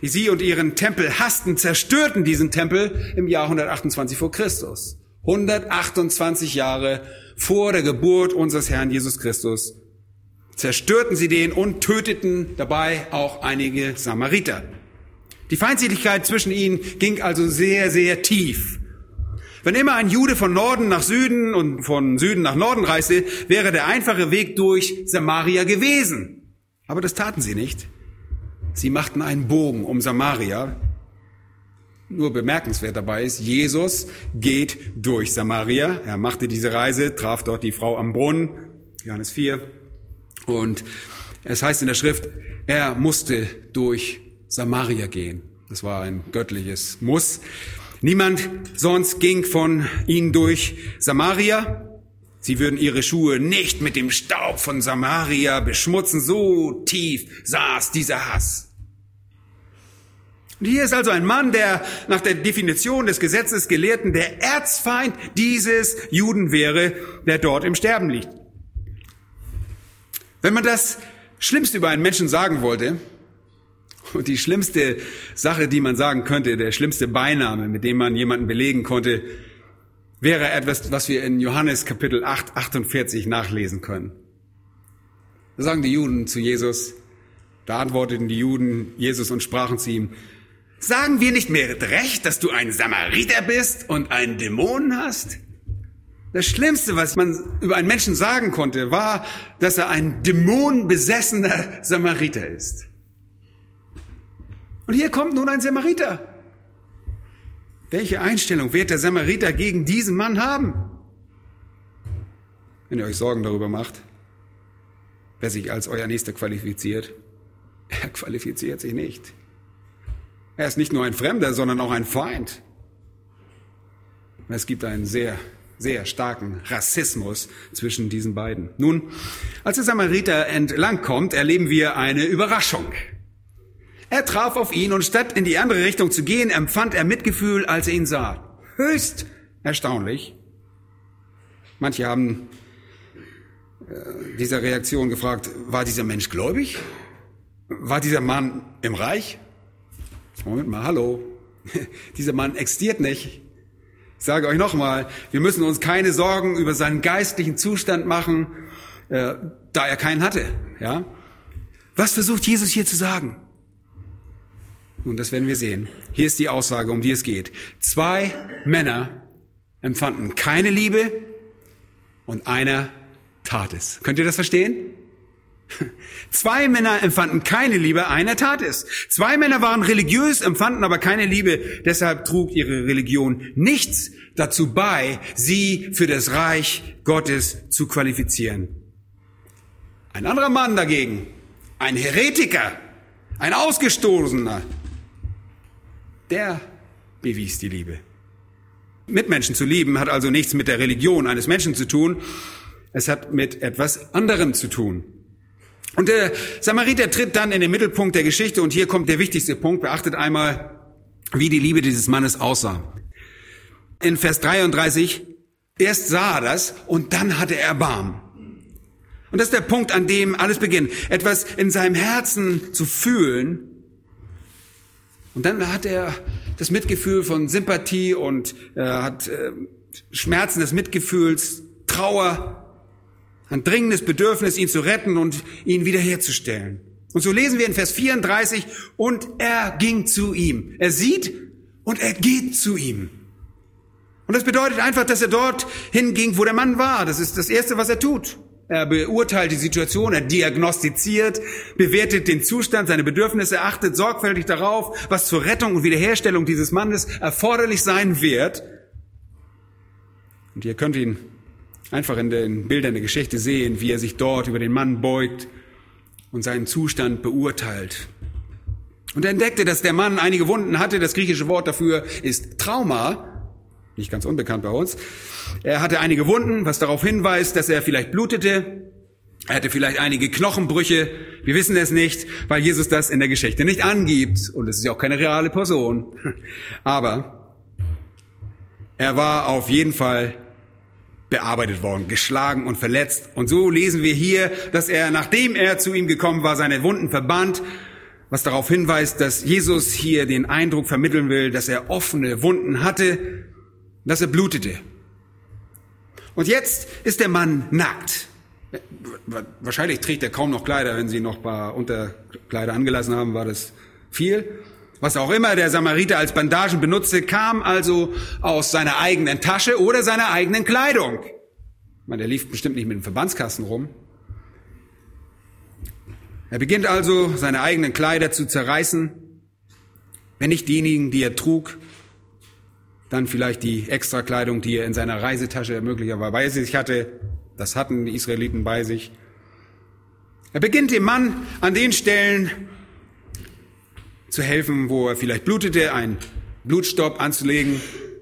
A: die sie und ihren Tempel hassten, zerstörten diesen Tempel im Jahr hundertachtundzwanzig vor Christus. hundertachtundzwanzig Jahre vor der Geburt unseres Herrn Jesus Christus zerstörten sie den und töteten dabei auch einige Samariter. Die Feindseligkeit zwischen ihnen ging also sehr, sehr tief. Wenn immer ein Jude von Norden nach Süden und von Süden nach Norden reiste, wäre der einfache Weg durch Samaria gewesen. Aber das taten sie nicht. Sie machten einen Bogen um Samaria. Nur bemerkenswert dabei ist, Jesus geht durch Samaria. Er machte diese Reise, traf dort die Frau am Brunnen, Johannes vier. Und es heißt in der Schrift, er musste durch Samaria gehen. Das war ein göttliches Muss. Niemand sonst ging von ihnen durch Samaria. Sie würden ihre Schuhe nicht mit dem Staub von Samaria beschmutzen. So tief saß dieser Hass. Und hier ist also ein Mann, der nach der Definition des Gesetzesgelehrten der Erzfeind dieses Juden wäre, der dort im Sterben liegt. Wenn man das Schlimmste über einen Menschen sagen wollte, und die schlimmste Sache, die man sagen könnte, der schlimmste Beiname, mit dem man jemanden belegen konnte, wäre etwas, was wir in Johannes Kapitel acht, achtundvierzig nachlesen können. Da sagen die Juden zu Jesus, da antworteten die Juden Jesus und sprachen zu ihm, sagen wir nicht mehr recht, dass du ein Samariter bist und einen Dämon hast? Das Schlimmste, was man über einen Menschen sagen konnte, war, dass er ein dämonenbesessener Samariter ist. Und hier kommt nun ein Samariter. Welche Einstellung wird der Samariter gegen diesen Mann haben? Wenn ihr euch Sorgen darüber macht, wer sich als euer Nächster qualifiziert, er qualifiziert sich nicht. Er ist nicht nur ein Fremder, sondern auch ein Feind. Es gibt einen sehr, sehr starken Rassismus zwischen diesen beiden. Nun, als der Samariter entlang kommt, erleben wir eine Überraschung. Er traf auf ihn und statt in die andere Richtung zu gehen, empfand er Mitgefühl, als er ihn sah. Höchst erstaunlich. Manche haben äh, dieser Reaktion gefragt, war dieser Mensch gläubig? War dieser Mann im Reich? Moment mal, hallo. Dieser Mann existiert nicht. Ich sage euch nochmal, wir müssen uns keine Sorgen über seinen geistlichen Zustand machen, äh, da er keinen hatte. Ja? Was versucht Jesus hier zu sagen? Nun, das werden wir sehen. Hier ist die Aussage, um die es geht. Zwei Männer empfanden keine Liebe und einer tat es. Könnt ihr das verstehen? Zwei Männer empfanden keine Liebe, einer tat es. Zwei Männer waren religiös, empfanden aber keine Liebe. Deshalb trug ihre Religion nichts dazu bei, sie für das Reich Gottes zu qualifizieren. Ein anderer Mann dagegen, ein Heretiker, ein Ausgestoßener, der bewies die Liebe. Mitmenschen zu lieben hat also nichts mit der Religion eines Menschen zu tun. Es hat mit etwas anderem zu tun. Und der Samariter tritt dann in den Mittelpunkt der Geschichte und hier kommt der wichtigste Punkt. Beachtet einmal, wie die Liebe dieses Mannes aussah. In Vers dreiunddreißig, erst sah er das und dann hatte er Erbarmen. Und das ist der Punkt, an dem alles beginnt. Etwas in seinem Herzen zu fühlen. Und dann hat er das Mitgefühl von Sympathie und äh, hat äh, Schmerzen des Mitgefühls, Trauer, ein dringendes Bedürfnis, ihn zu retten und ihn wiederherzustellen. Und so lesen wir in Vers vierunddreißig, und er ging zu ihm. Er sieht und er geht zu ihm. Und das bedeutet einfach, dass er dort hinging, wo der Mann war. Das ist das Erste, was er tut. Er beurteilt die Situation, er diagnostiziert, bewertet den Zustand, seine Bedürfnisse, achtet sorgfältig darauf, was zur Rettung und Wiederherstellung dieses Mannes erforderlich sein wird. Und ihr könnt ihn einfach in den Bildern der Geschichte sehen, wie er sich dort über den Mann beugt und seinen Zustand beurteilt. Und er entdeckte, dass der Mann einige Wunden hatte. Das griechische Wort dafür ist Trauma. Nicht ganz unbekannt bei uns. Er hatte einige Wunden, was darauf hinweist, dass er vielleicht blutete. Er hatte vielleicht einige Knochenbrüche. Wir wissen es nicht, weil Jesus das in der Geschichte nicht angibt. Und es ist ja auch keine reale Person. Aber er war auf jeden Fall bearbeitet worden, geschlagen und verletzt. Und so lesen wir hier, dass er, nachdem er zu ihm gekommen war, seine Wunden verband, was darauf hinweist, dass Jesus hier den Eindruck vermitteln will, dass er offene Wunden hatte, dass er blutete. Und jetzt ist der Mann nackt. Wahrscheinlich trägt er kaum noch Kleider, wenn sie noch ein paar Unterkleider angelassen haben, war das viel. Was auch immer der Samariter als Bandagen benutzte, kam also aus seiner eigenen Tasche oder seiner eigenen Kleidung. Ich meine, der lief bestimmt nicht mit dem Verbandskasten rum. Er beginnt also, seine eigenen Kleider zu zerreißen. Wenn nicht diejenigen, die er trug, dann vielleicht die Extrakleidung, die er in seiner Reisetasche möglicherweise bei sich hatte. Das hatten die Israeliten bei sich. Er beginnt dem Mann an den Stellen zu helfen, wo er vielleicht blutete, einen Blutstopp anzulegen.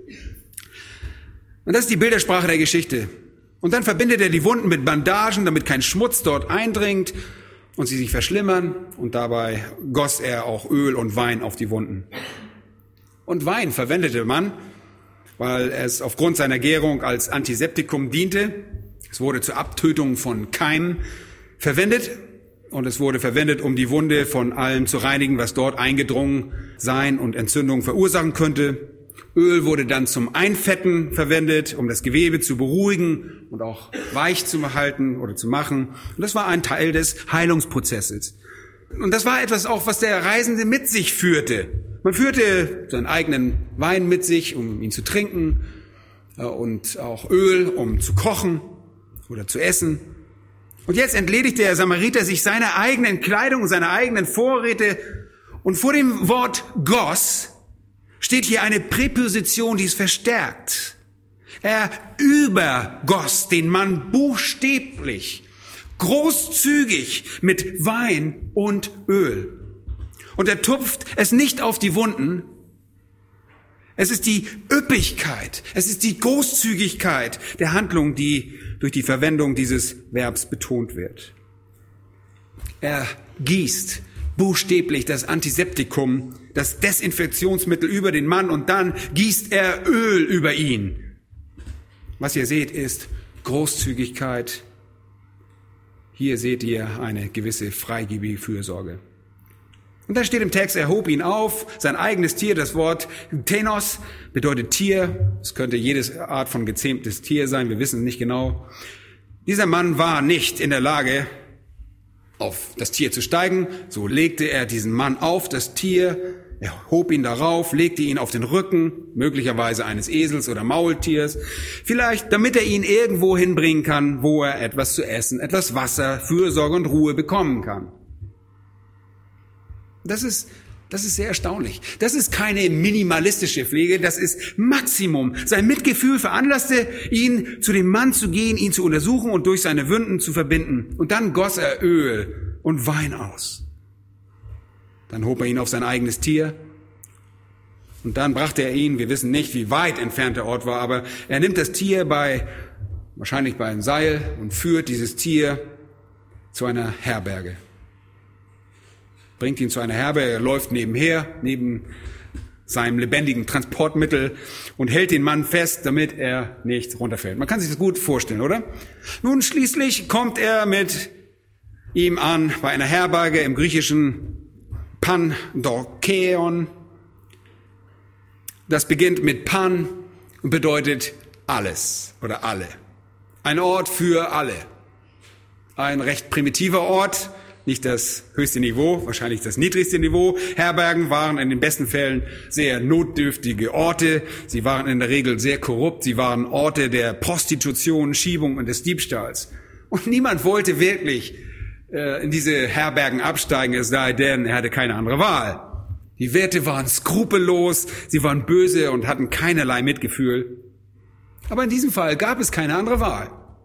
A: Und das ist die Bildersprache der Geschichte. Und dann verbindet er die Wunden mit Bandagen, damit kein Schmutz dort eindringt und sie sich verschlimmern. Und dabei goss er auch Öl und Wein auf die Wunden. Und Wein verwendete man, weil es aufgrund seiner Gärung als Antiseptikum diente. Es wurde zur Abtötung von Keimen verwendet und es wurde verwendet, um die Wunde von allem zu reinigen, was dort eingedrungen sein und Entzündungen verursachen könnte. Öl wurde dann zum Einfetten verwendet, um das Gewebe zu beruhigen und auch weich zu halten oder zu machen. Und das war ein Teil des Heilungsprozesses. Und das war etwas auch, was der Reisende mit sich führte. Man führte seinen eigenen Wein mit sich, um ihn zu trinken, und auch Öl, um zu kochen oder zu essen. Und jetzt entledigt der Samariter sich seiner eigenen Kleidung und seiner eigenen Vorräte. Und vor dem Wort goss steht hier eine Präposition, die es verstärkt. Er übergoss den Mann buchstäblich, großzügig mit Wein und Öl. Und er tupft es nicht auf die Wunden. Es ist die Üppigkeit, es ist die Großzügigkeit der Handlung, die durch die Verwendung dieses Verbs betont wird. Er gießt buchstäblich das Antiseptikum, das Desinfektionsmittel über den Mann und dann gießt er Öl über ihn. Was ihr seht, ist Großzügigkeit. Hier seht ihr eine gewisse freigebige Fürsorge. Und da steht im Text, er hob ihn auf, sein eigenes Tier, das Wort Tenos bedeutet Tier. Es könnte jede Art von gezähmtes Tier sein, wir wissen es nicht genau. Dieser Mann war nicht in der Lage, auf das Tier zu steigen. So legte er diesen Mann auf das Tier, er hob ihn darauf, legte ihn auf den Rücken, möglicherweise eines Esels oder Maultiers, vielleicht damit er ihn irgendwo hinbringen kann, wo er etwas zu essen, etwas Wasser, Fürsorge und Ruhe bekommen kann. Das ist, das ist sehr erstaunlich. Das ist keine minimalistische Pflege, das ist Maximum. Sein Mitgefühl veranlasste ihn, zu dem Mann zu gehen, ihn zu untersuchen und durch seine Wunden zu verbinden. Und dann goss er Öl und Wein aus. Dann hob er ihn auf sein eigenes Tier. Und dann brachte er ihn, wir wissen nicht, wie weit entfernt der Ort war, aber er nimmt das Tier bei, wahrscheinlich bei einem Seil und führt dieses Tier zu einer Herberge. Bringt ihn zu einer Herberge, er läuft nebenher, neben seinem lebendigen Transportmittel und hält den Mann fest, damit er nicht runterfällt. Man kann sich das gut vorstellen, oder? Nun, schließlich kommt er mit ihm an bei einer Herberge im griechischen Pandorkeon. Das beginnt mit Pan und bedeutet alles oder alle. Ein Ort für alle. Ein recht primitiver Ort. Nicht das höchste Niveau, wahrscheinlich das niedrigste Niveau. Herbergen waren in den besten Fällen sehr notdürftige Orte. Sie waren in der Regel sehr korrupt. Sie waren Orte der Prostitution, Schiebung und des Diebstahls. Und niemand wollte wirklich äh, in diese Herbergen absteigen, es sei denn, er hatte keine andere Wahl. Die Wirte waren skrupellos, sie waren böse und hatten keinerlei Mitgefühl. Aber in diesem Fall gab es keine andere Wahl.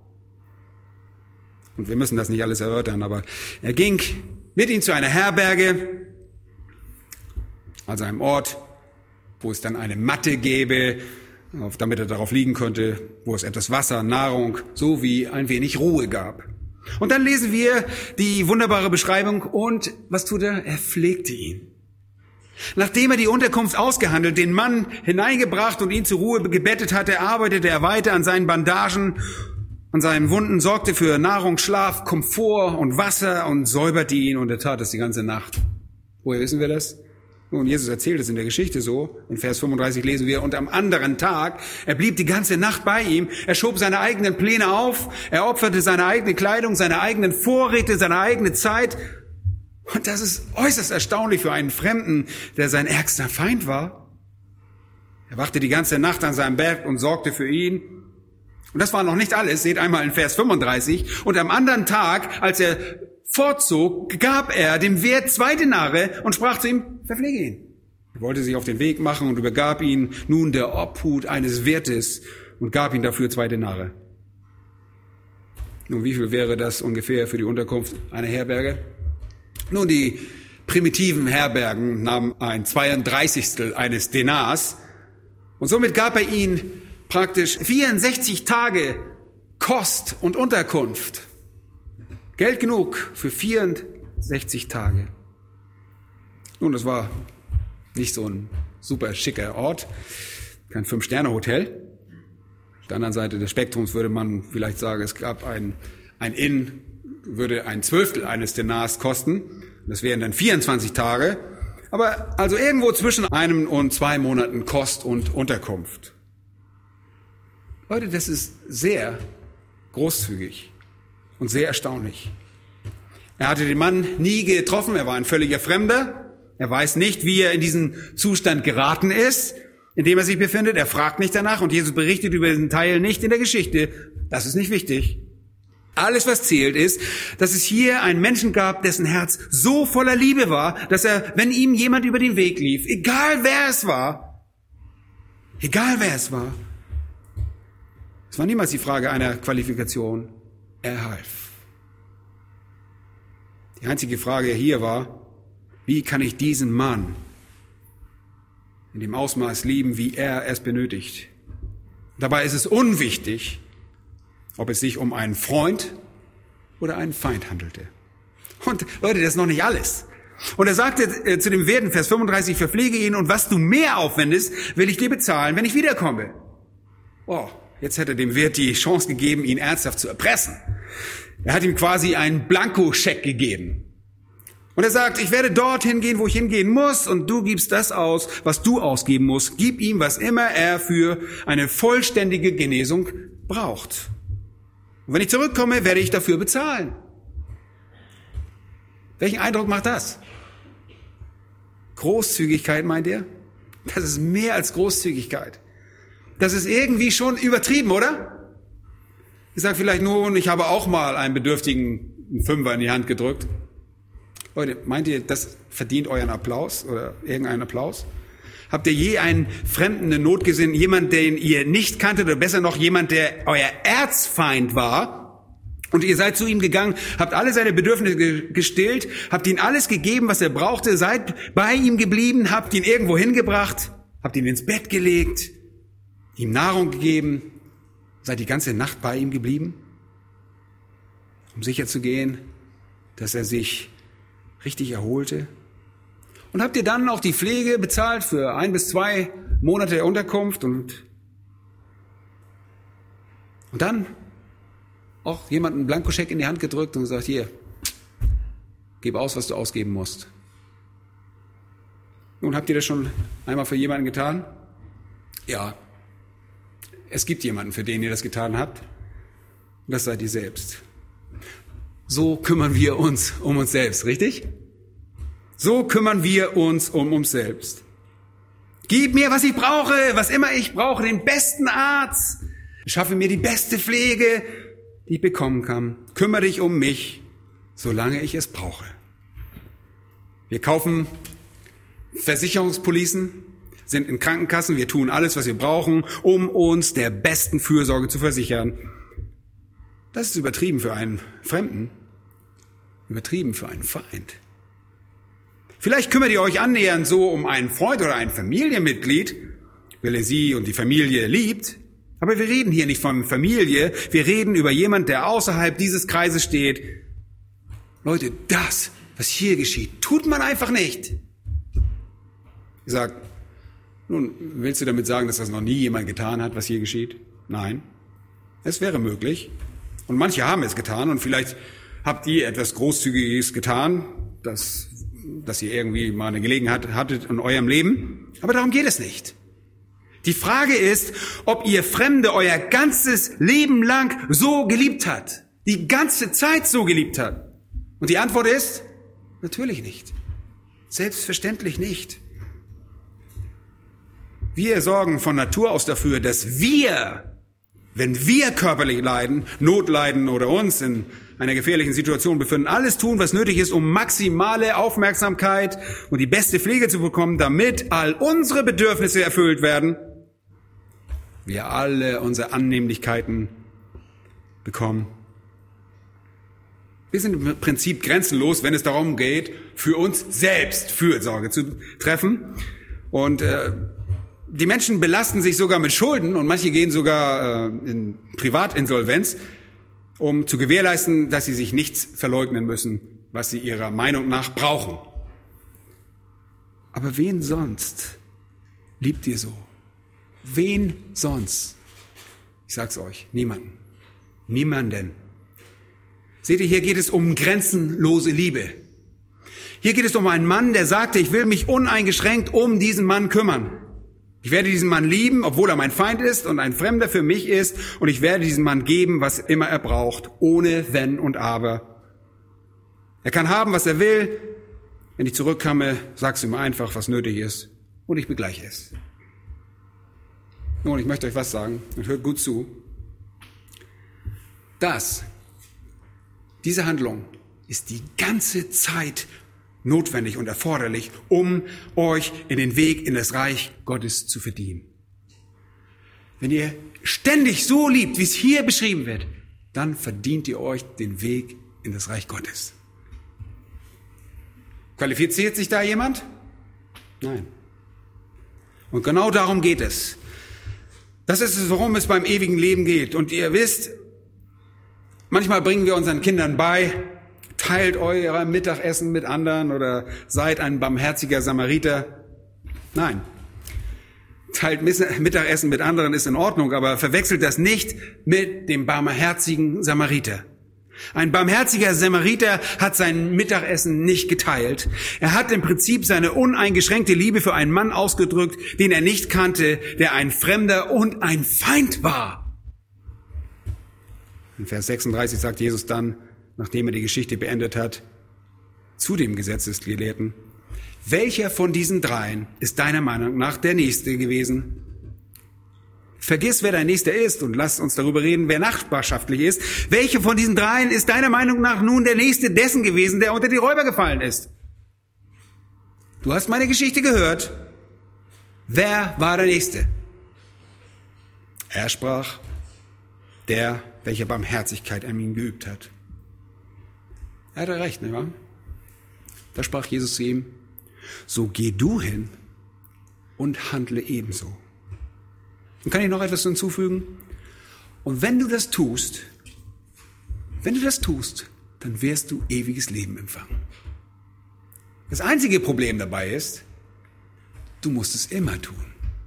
A: Und wir müssen das nicht alles erörtern, aber er ging mit ihm zu einer Herberge, also einem Ort, wo es dann eine Matte gäbe, damit er darauf liegen könnte, wo es etwas Wasser, Nahrung sowie ein wenig Ruhe gab. Und dann lesen wir die wunderbare Beschreibung und was tut er? Er pflegte ihn. Nachdem er die Unterkunft ausgehandelt, den Mann hineingebracht und ihn zur Ruhe gebettet hatte, arbeitete er weiter an seinen Bandagen, an seinen Wunden, sorgte für Nahrung, Schlaf, Komfort und Wasser und säuberte ihn und er tat es die ganze Nacht. Woher wissen wir das? Nun, Jesus erzählt es in der Geschichte so. In Vers fünfunddreißig lesen wir, und am anderen Tag, er blieb die ganze Nacht bei ihm, er schob seine eigenen Pläne auf, er opferte seine eigene Kleidung, seine eigenen Vorräte, seine eigene Zeit. Und das ist äußerst erstaunlich für einen Fremden, der sein ärgster Feind war. Er wachte die ganze Nacht an seinem Bett und sorgte für ihn. Und das war noch nicht alles. Seht einmal in Vers fünfunddreißig. Und am anderen Tag, als er fortzog, gab er dem Wirt zwei Denare und sprach zu ihm, verpflege ihn. Er wollte sich auf den Weg machen und übergab ihn nun der Obhut eines Wirtes und gab ihm dafür zwei Denare. Nun, wie viel wäre das ungefähr für die Unterkunft einer Herberge? Nun, die primitiven Herbergen nahmen ein zweiunddreißigstel eines Denars und somit gab er ihnen praktisch vierundsechzig Tage Kost und Unterkunft. Geld genug für vierundsechzig Tage. Nun, das war nicht so ein super schicker Ort, kein Fünf-Sterne-Hotel. Auf der anderen Seite des Spektrums würde man vielleicht sagen, es gab ein, ein Inn, würde ein Zwölftel eines Denars kosten. Das wären dann vierundzwanzig Tage. Aber also irgendwo zwischen einem und zwei Monaten Kost und Unterkunft. Leute, das ist sehr großzügig und sehr erstaunlich. Er hatte den Mann nie getroffen, er war ein völliger Fremder. Er weiß nicht, wie er in diesen Zustand geraten ist, in dem er sich befindet. Er fragt nicht danach und Jesus berichtet über diesen Teil nicht in der Geschichte. Das ist nicht wichtig. Alles, was zählt, ist, dass es hier einen Menschen gab, dessen Herz so voller Liebe war, dass er, wenn ihm jemand über den Weg lief, egal wer es war, egal wer es war, es war niemals die Frage einer Qualifikation, er half. Die einzige Frage hier war, wie kann ich diesen Mann in dem Ausmaß lieben, wie er es benötigt? Dabei ist es unwichtig, ob es sich um einen Freund oder einen Feind handelte. Und Leute, das ist noch nicht alles. Und er sagte äh, zu dem Wirt in Vers fünfunddreißig, verpflege ihn und was du mehr aufwendest, will ich dir bezahlen, wenn ich wiederkomme. Oh, jetzt hätte dem Wirt die Chance gegeben, ihn ernsthaft zu erpressen. Er hat ihm quasi einen Blankoscheck gegeben. Und er sagt, ich werde dorthin gehen, wo ich hingehen muss, und du gibst das aus, was du ausgeben musst. Gib ihm, was immer er für eine vollständige Genesung braucht. Und wenn ich zurückkomme, werde ich dafür bezahlen. Welchen Eindruck macht das? Großzügigkeit, meint ihr? Das ist mehr als Großzügigkeit. Das ist irgendwie schon übertrieben, oder? Ich sage vielleicht nun, ich habe auch mal einen Bedürftigen einen Fünfer in die Hand gedrückt. Leute, meint ihr, das verdient euren Applaus oder irgendeinen Applaus? Habt ihr je einen Fremden in Not gesehen, jemand, den ihr nicht kanntet, oder besser noch jemand, der euer Erzfeind war? Und ihr seid zu ihm gegangen, habt alle seine Bedürfnisse gestillt, habt ihm alles gegeben, was er brauchte, seid bei ihm geblieben, habt ihn irgendwo hingebracht, habt ihn ins Bett gelegt, ihm Nahrung gegeben, seid die ganze Nacht bei ihm geblieben, um sicherzugehen, dass er sich richtig erholte? Und habt ihr dann auch die Pflege bezahlt für ein bis zwei Monate der Unterkunft und, und dann auch jemanden einen Blankoscheck in die Hand gedrückt und gesagt, hier, gib aus, was du ausgeben musst. Nun, habt ihr das schon einmal für jemanden getan? Ja, es gibt jemanden, für den ihr das getan habt. Und das seid ihr selbst. So kümmern wir uns um uns selbst, richtig? So kümmern wir uns um uns selbst. Gib mir, was ich brauche, was immer ich brauche, den besten Arzt. Schaffe mir die beste Pflege, die ich bekommen kann. Kümmere dich um mich, solange ich es brauche. Wir kaufen Versicherungspolicen, sind in Krankenkassen, wir tun alles, was wir brauchen, um uns der besten Fürsorge zu versichern. Das ist übertrieben für einen Fremden, übertrieben für einen Feind. Vielleicht kümmert ihr euch annähernd so um einen Freund oder ein Familienmitglied, weil ihr sie und die Familie liebt. Aber wir reden hier nicht von Familie, wir reden über jemand, der außerhalb dieses Kreises steht. Leute, das, was hier geschieht, tut man einfach nicht. Ich sage, nun, willst du damit sagen, dass das noch nie jemand getan hat, was hier geschieht? Nein, es wäre möglich. Und manche haben es getan und vielleicht habt ihr etwas Großzügiges getan, das dass ihr irgendwie mal eine Gelegenheit hattet in eurem Leben. Aber darum geht es nicht. Die Frage ist, ob ihr Fremde euer ganzes Leben lang so geliebt habt. Die ganze Zeit so geliebt habt. Und die Antwort ist, natürlich nicht. Selbstverständlich nicht. Wir sorgen von Natur aus dafür, dass wir, wenn wir körperlich leiden, Not leiden oder uns in einer gefährlichen Situation befinden, alles tun, was nötig ist, um maximale Aufmerksamkeit und die beste Pflege zu bekommen, damit all unsere Bedürfnisse erfüllt werden, wir alle unsere Annehmlichkeiten bekommen. Wir sind im Prinzip grenzenlos, wenn es darum geht, für uns selbst Fürsorge zu treffen. Und äh, die Menschen belasten sich sogar mit Schulden und manche gehen sogar äh, in Privatinsolvenz, um zu gewährleisten, dass sie sich nichts verleugnen müssen, was sie ihrer Meinung nach brauchen. Aber wen sonst liebt ihr so? Wen sonst? Ich sag's euch, niemanden. Niemanden. Seht ihr, hier geht es um grenzenlose Liebe. Hier geht es um einen Mann, der sagte, ich will mich uneingeschränkt um diesen Mann kümmern. Ich werde diesen Mann lieben, obwohl er mein Feind ist und ein Fremder für mich ist. Und ich werde diesem Mann geben, was immer er braucht, ohne Wenn und Aber. Er kann haben, was er will. Wenn ich zurückkomme, sagst du ihm einfach, was nötig ist. Und ich begleiche es. Nun, ich möchte euch was sagen und hört gut zu. Das, diese Handlung ist die ganze Zeit notwendig und erforderlich, um euch in den Weg in das Reich Gottes zu verdienen. Wenn ihr ständig so liebt, wie es hier beschrieben wird, dann verdient ihr euch den Weg in das Reich Gottes. Qualifiziert sich da jemand? Nein. Und genau darum geht es. Das ist es, worum es beim ewigen Leben geht. Und ihr wisst, manchmal bringen wir unseren Kindern bei, teilt euer Mittagessen mit anderen oder seid ein barmherziger Samariter. Nein. Teilt Mittagessen mit anderen ist in Ordnung, aber verwechselt das nicht mit dem barmherzigen Samariter. Ein barmherziger Samariter hat sein Mittagessen nicht geteilt. Er hat im Prinzip seine uneingeschränkte Liebe für einen Mann ausgedrückt, den er nicht kannte, der ein Fremder und ein Feind war. In Vers sechsunddreißig sagt Jesus dann, nachdem er die Geschichte beendet hat, zu dem Gesetzesgelehrten: Welcher von diesen dreien ist deiner Meinung nach der Nächste gewesen? Vergiss, wer dein Nächster ist und lass uns darüber reden, wer nachbarschaftlich ist. Welcher von diesen dreien ist deiner Meinung nach nun der Nächste dessen gewesen, der unter die Räuber gefallen ist? Du hast meine Geschichte gehört. Wer war der Nächste? Er sprach, der, welcher Barmherzigkeit an ihm geübt hat. Er hatte recht, nicht wahr? Da sprach Jesus zu ihm: So geh du hin und handle ebenso. Und kann ich noch etwas hinzufügen? Und wenn du das tust, wenn du das tust, dann wirst du ewiges Leben empfangen. Das einzige Problem dabei ist, du musst es immer tun.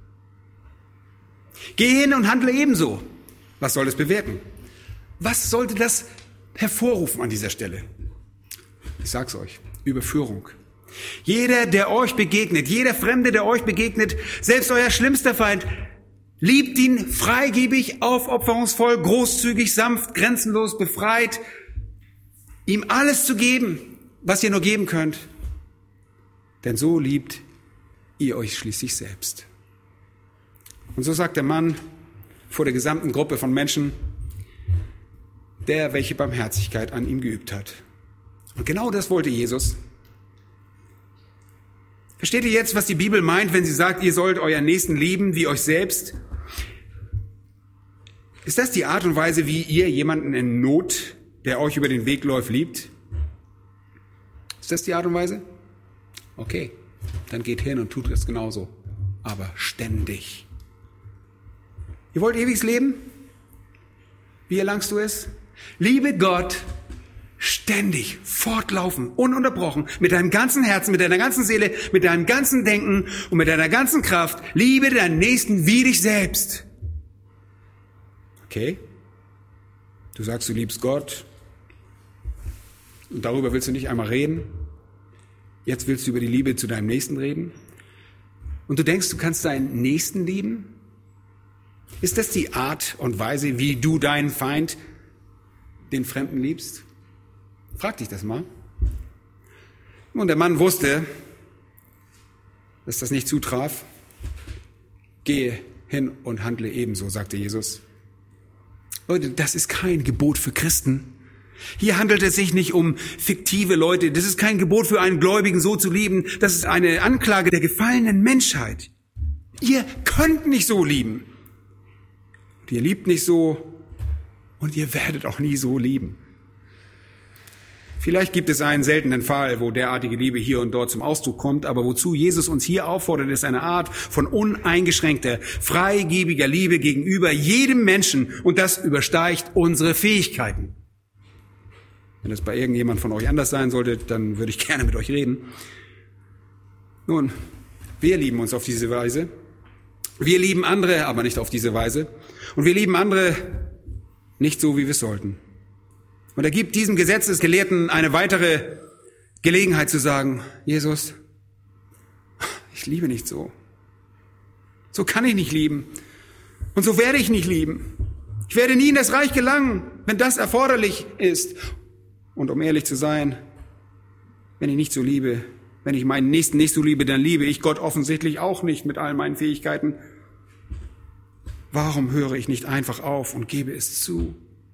A: Geh hin und handle ebenso. Was soll es bewirken? Was sollte das hervorrufen an dieser Stelle? Ich sag's euch, Überführung. Jeder, der euch begegnet, jeder Fremde, der euch begegnet, selbst euer schlimmster Feind, liebt ihn freigebig, aufopferungsvoll, großzügig, sanft, grenzenlos, befreit, ihm alles zu geben, was ihr nur geben könnt. Denn so liebt ihr euch schließlich selbst. Und so sagt der Mann vor der gesamten Gruppe von Menschen, der, welche Barmherzigkeit an ihm geübt hat. Und genau das wollte Jesus. Versteht ihr jetzt, was die Bibel meint, wenn sie sagt, ihr sollt euren Nächsten lieben wie euch selbst? Ist das die Art und Weise, wie ihr jemanden in Not, der euch über den Weg läuft, liebt? Ist das die Art und Weise? Okay, dann geht hin und tut das genauso. Aber ständig. Ihr wollt ewiges Leben? Wie erlangst du es? Liebe Gott ständig, fortlaufend, ununterbrochen, mit deinem ganzen Herzen, mit deiner ganzen Seele, mit deinem ganzen Denken und mit deiner ganzen Kraft. Liebe deinen Nächsten wie dich selbst. Okay? Du sagst, du liebst Gott und darüber willst du nicht einmal reden? Jetzt willst du über die Liebe zu deinem Nächsten reden? Und du denkst, du kannst deinen Nächsten lieben? Ist das die Art und Weise, wie du deinen Feind, den Fremden, liebst? Frag dich das mal. Und der Mann wusste, dass das nicht zutraf. Gehe hin und handle ebenso, sagte Jesus. Leute, das ist kein Gebot für Christen. Hier handelt es sich nicht um fiktive Leute. Das ist kein Gebot für einen Gläubigen, so zu lieben. Das ist eine Anklage der gefallenen Menschheit. Ihr könnt nicht so lieben. Und ihr liebt nicht so und ihr werdet auch nie so lieben. Vielleicht gibt es einen seltenen Fall, wo derartige Liebe hier und dort zum Ausdruck kommt, aber wozu Jesus uns hier auffordert, ist eine Art von uneingeschränkter, freigebiger Liebe gegenüber jedem Menschen, und das übersteigt unsere Fähigkeiten. Wenn es bei irgendjemand von euch anders sein sollte, dann würde ich gerne mit euch reden. Nun, wir lieben uns auf diese Weise. Wir lieben andere, aber nicht auf diese Weise. Und wir lieben andere nicht so, wie wir es sollten. Und er gibt diesem Gesetzesgelehrten eine weitere Gelegenheit zu sagen, Jesus, ich liebe nicht so. So kann ich nicht lieben. Und so werde ich nicht lieben. Ich werde nie in das Reich gelangen, wenn das erforderlich ist. Und um ehrlich zu sein, wenn ich nicht so liebe, wenn ich meinen Nächsten nicht so liebe, dann liebe ich Gott offensichtlich auch nicht mit all meinen Fähigkeiten. Warum höre ich nicht einfach auf und gebe es zu?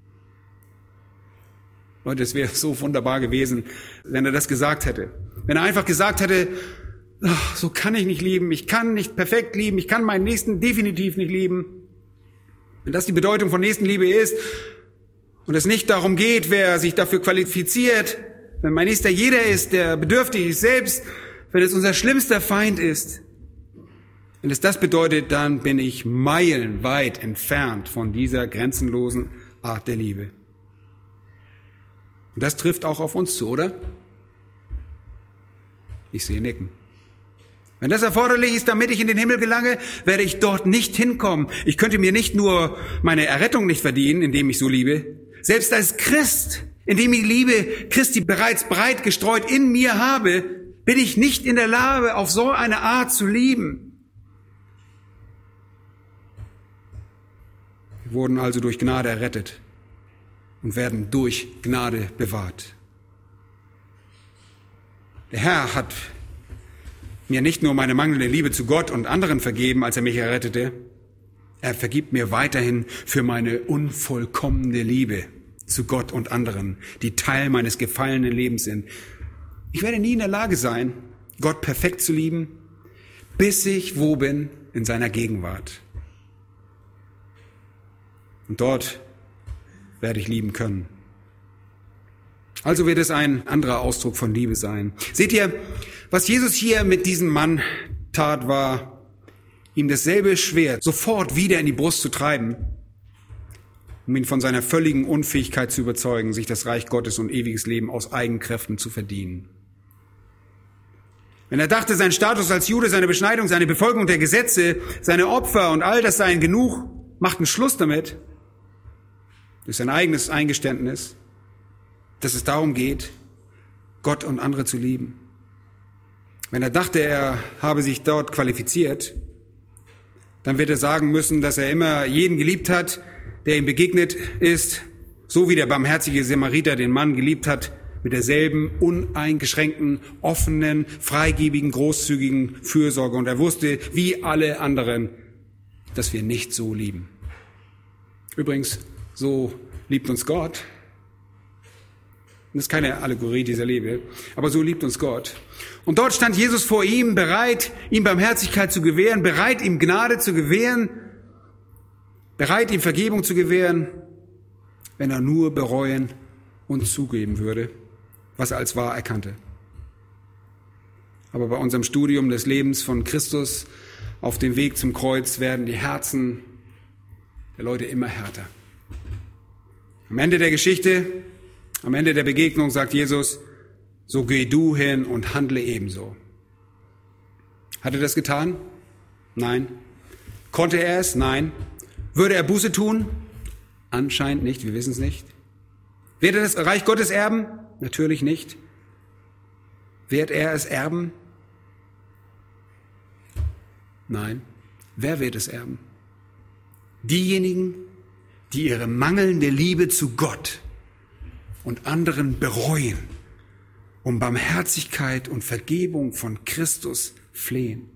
A: Leute, es wäre so wunderbar gewesen, wenn er das gesagt hätte. Wenn er einfach gesagt hätte, ach, so kann ich nicht lieben, ich kann nicht perfekt lieben, ich kann meinen Nächsten definitiv nicht lieben. Wenn das die Bedeutung von Nächstenliebe ist und es nicht darum geht, wer sich dafür qualifiziert, wenn mein Nächster jeder ist, der bedürftig ist selbst, wenn es unser schlimmster Feind ist, wenn es das bedeutet, dann bin ich meilenweit entfernt von dieser grenzenlosen Art der Liebe. Und das trifft auch auf uns zu, oder? Ich sehe Nicken. Wenn das erforderlich ist, damit ich in den Himmel gelange, werde ich dort nicht hinkommen. Ich könnte mir nicht nur meine Errettung nicht verdienen, indem ich so liebe. Selbst als Christ, indem ich Liebe Christi bereits breit gestreut in mir habe, bin ich nicht in der Lage, auf so eine Art zu lieben. Wir wurden also durch Gnade errettet und werden durch Gnade bewahrt. Der Herr hat mir nicht nur meine mangelnde Liebe zu Gott und anderen vergeben, als er mich errettete, er vergibt mir weiterhin für meine unvollkommene Liebe zu Gott und anderen, die Teil meines gefallenen Lebens sind. Ich werde nie in der Lage sein, Gott perfekt zu lieben, bis ich wo bin in seiner Gegenwart. Und dort werde ich lieben können. Also wird es ein anderer Ausdruck von Liebe sein. Seht ihr, was Jesus hier mit diesem Mann tat, war, ihm dasselbe Schwert sofort wieder in die Brust zu treiben, um ihn von seiner völligen Unfähigkeit zu überzeugen, sich das Reich Gottes und ewiges Leben aus Eigenkräften zu verdienen. Wenn er dachte, sein Status als Jude, seine Beschneidung, seine Befolgung der Gesetze, seine Opfer und all das seien genug, machten Schluss damit, durch sein eigenes Eingeständnis, dass es darum geht, Gott und andere zu lieben. Wenn er dachte, er habe sich dort qualifiziert, dann wird er sagen müssen, dass er immer jeden geliebt hat, der ihm begegnet ist, so wie der barmherzige Samariter den Mann geliebt hat, mit derselben uneingeschränkten, offenen, freigebigen, großzügigen Fürsorge. Und er wusste, wie alle anderen, dass wir nicht so lieben. Übrigens, so liebt uns Gott. Das ist keine Allegorie dieser Liebe, aber so liebt uns Gott. Und dort stand Jesus vor ihm, bereit, ihm Barmherzigkeit zu gewähren, bereit, ihm Gnade zu gewähren, bereit, ihm Vergebung zu gewähren, wenn er nur bereuen und zugeben würde, was er als wahr erkannte. Aber bei unserem Studium des Lebens von Christus auf dem Weg zum Kreuz werden die Herzen der Leute immer härter. Am Ende der Geschichte, am Ende der Begegnung sagt Jesus, so geh du hin und handle ebenso. Hat er das getan? Nein. Konnte er es? Nein. Würde er Buße tun? Anscheinend nicht, wir wissen es nicht. Wird er das Reich Gottes erben? Natürlich nicht. Wird er es erben? Nein. Wer wird es erben? Diejenigen, die ihre mangelnde Liebe zu Gott und anderen bereuen, um Barmherzigkeit und Vergebung von Christus flehen,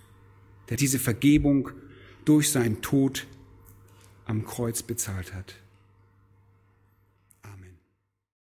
A: der diese Vergebung durch seinen Tod am Kreuz bezahlt hat.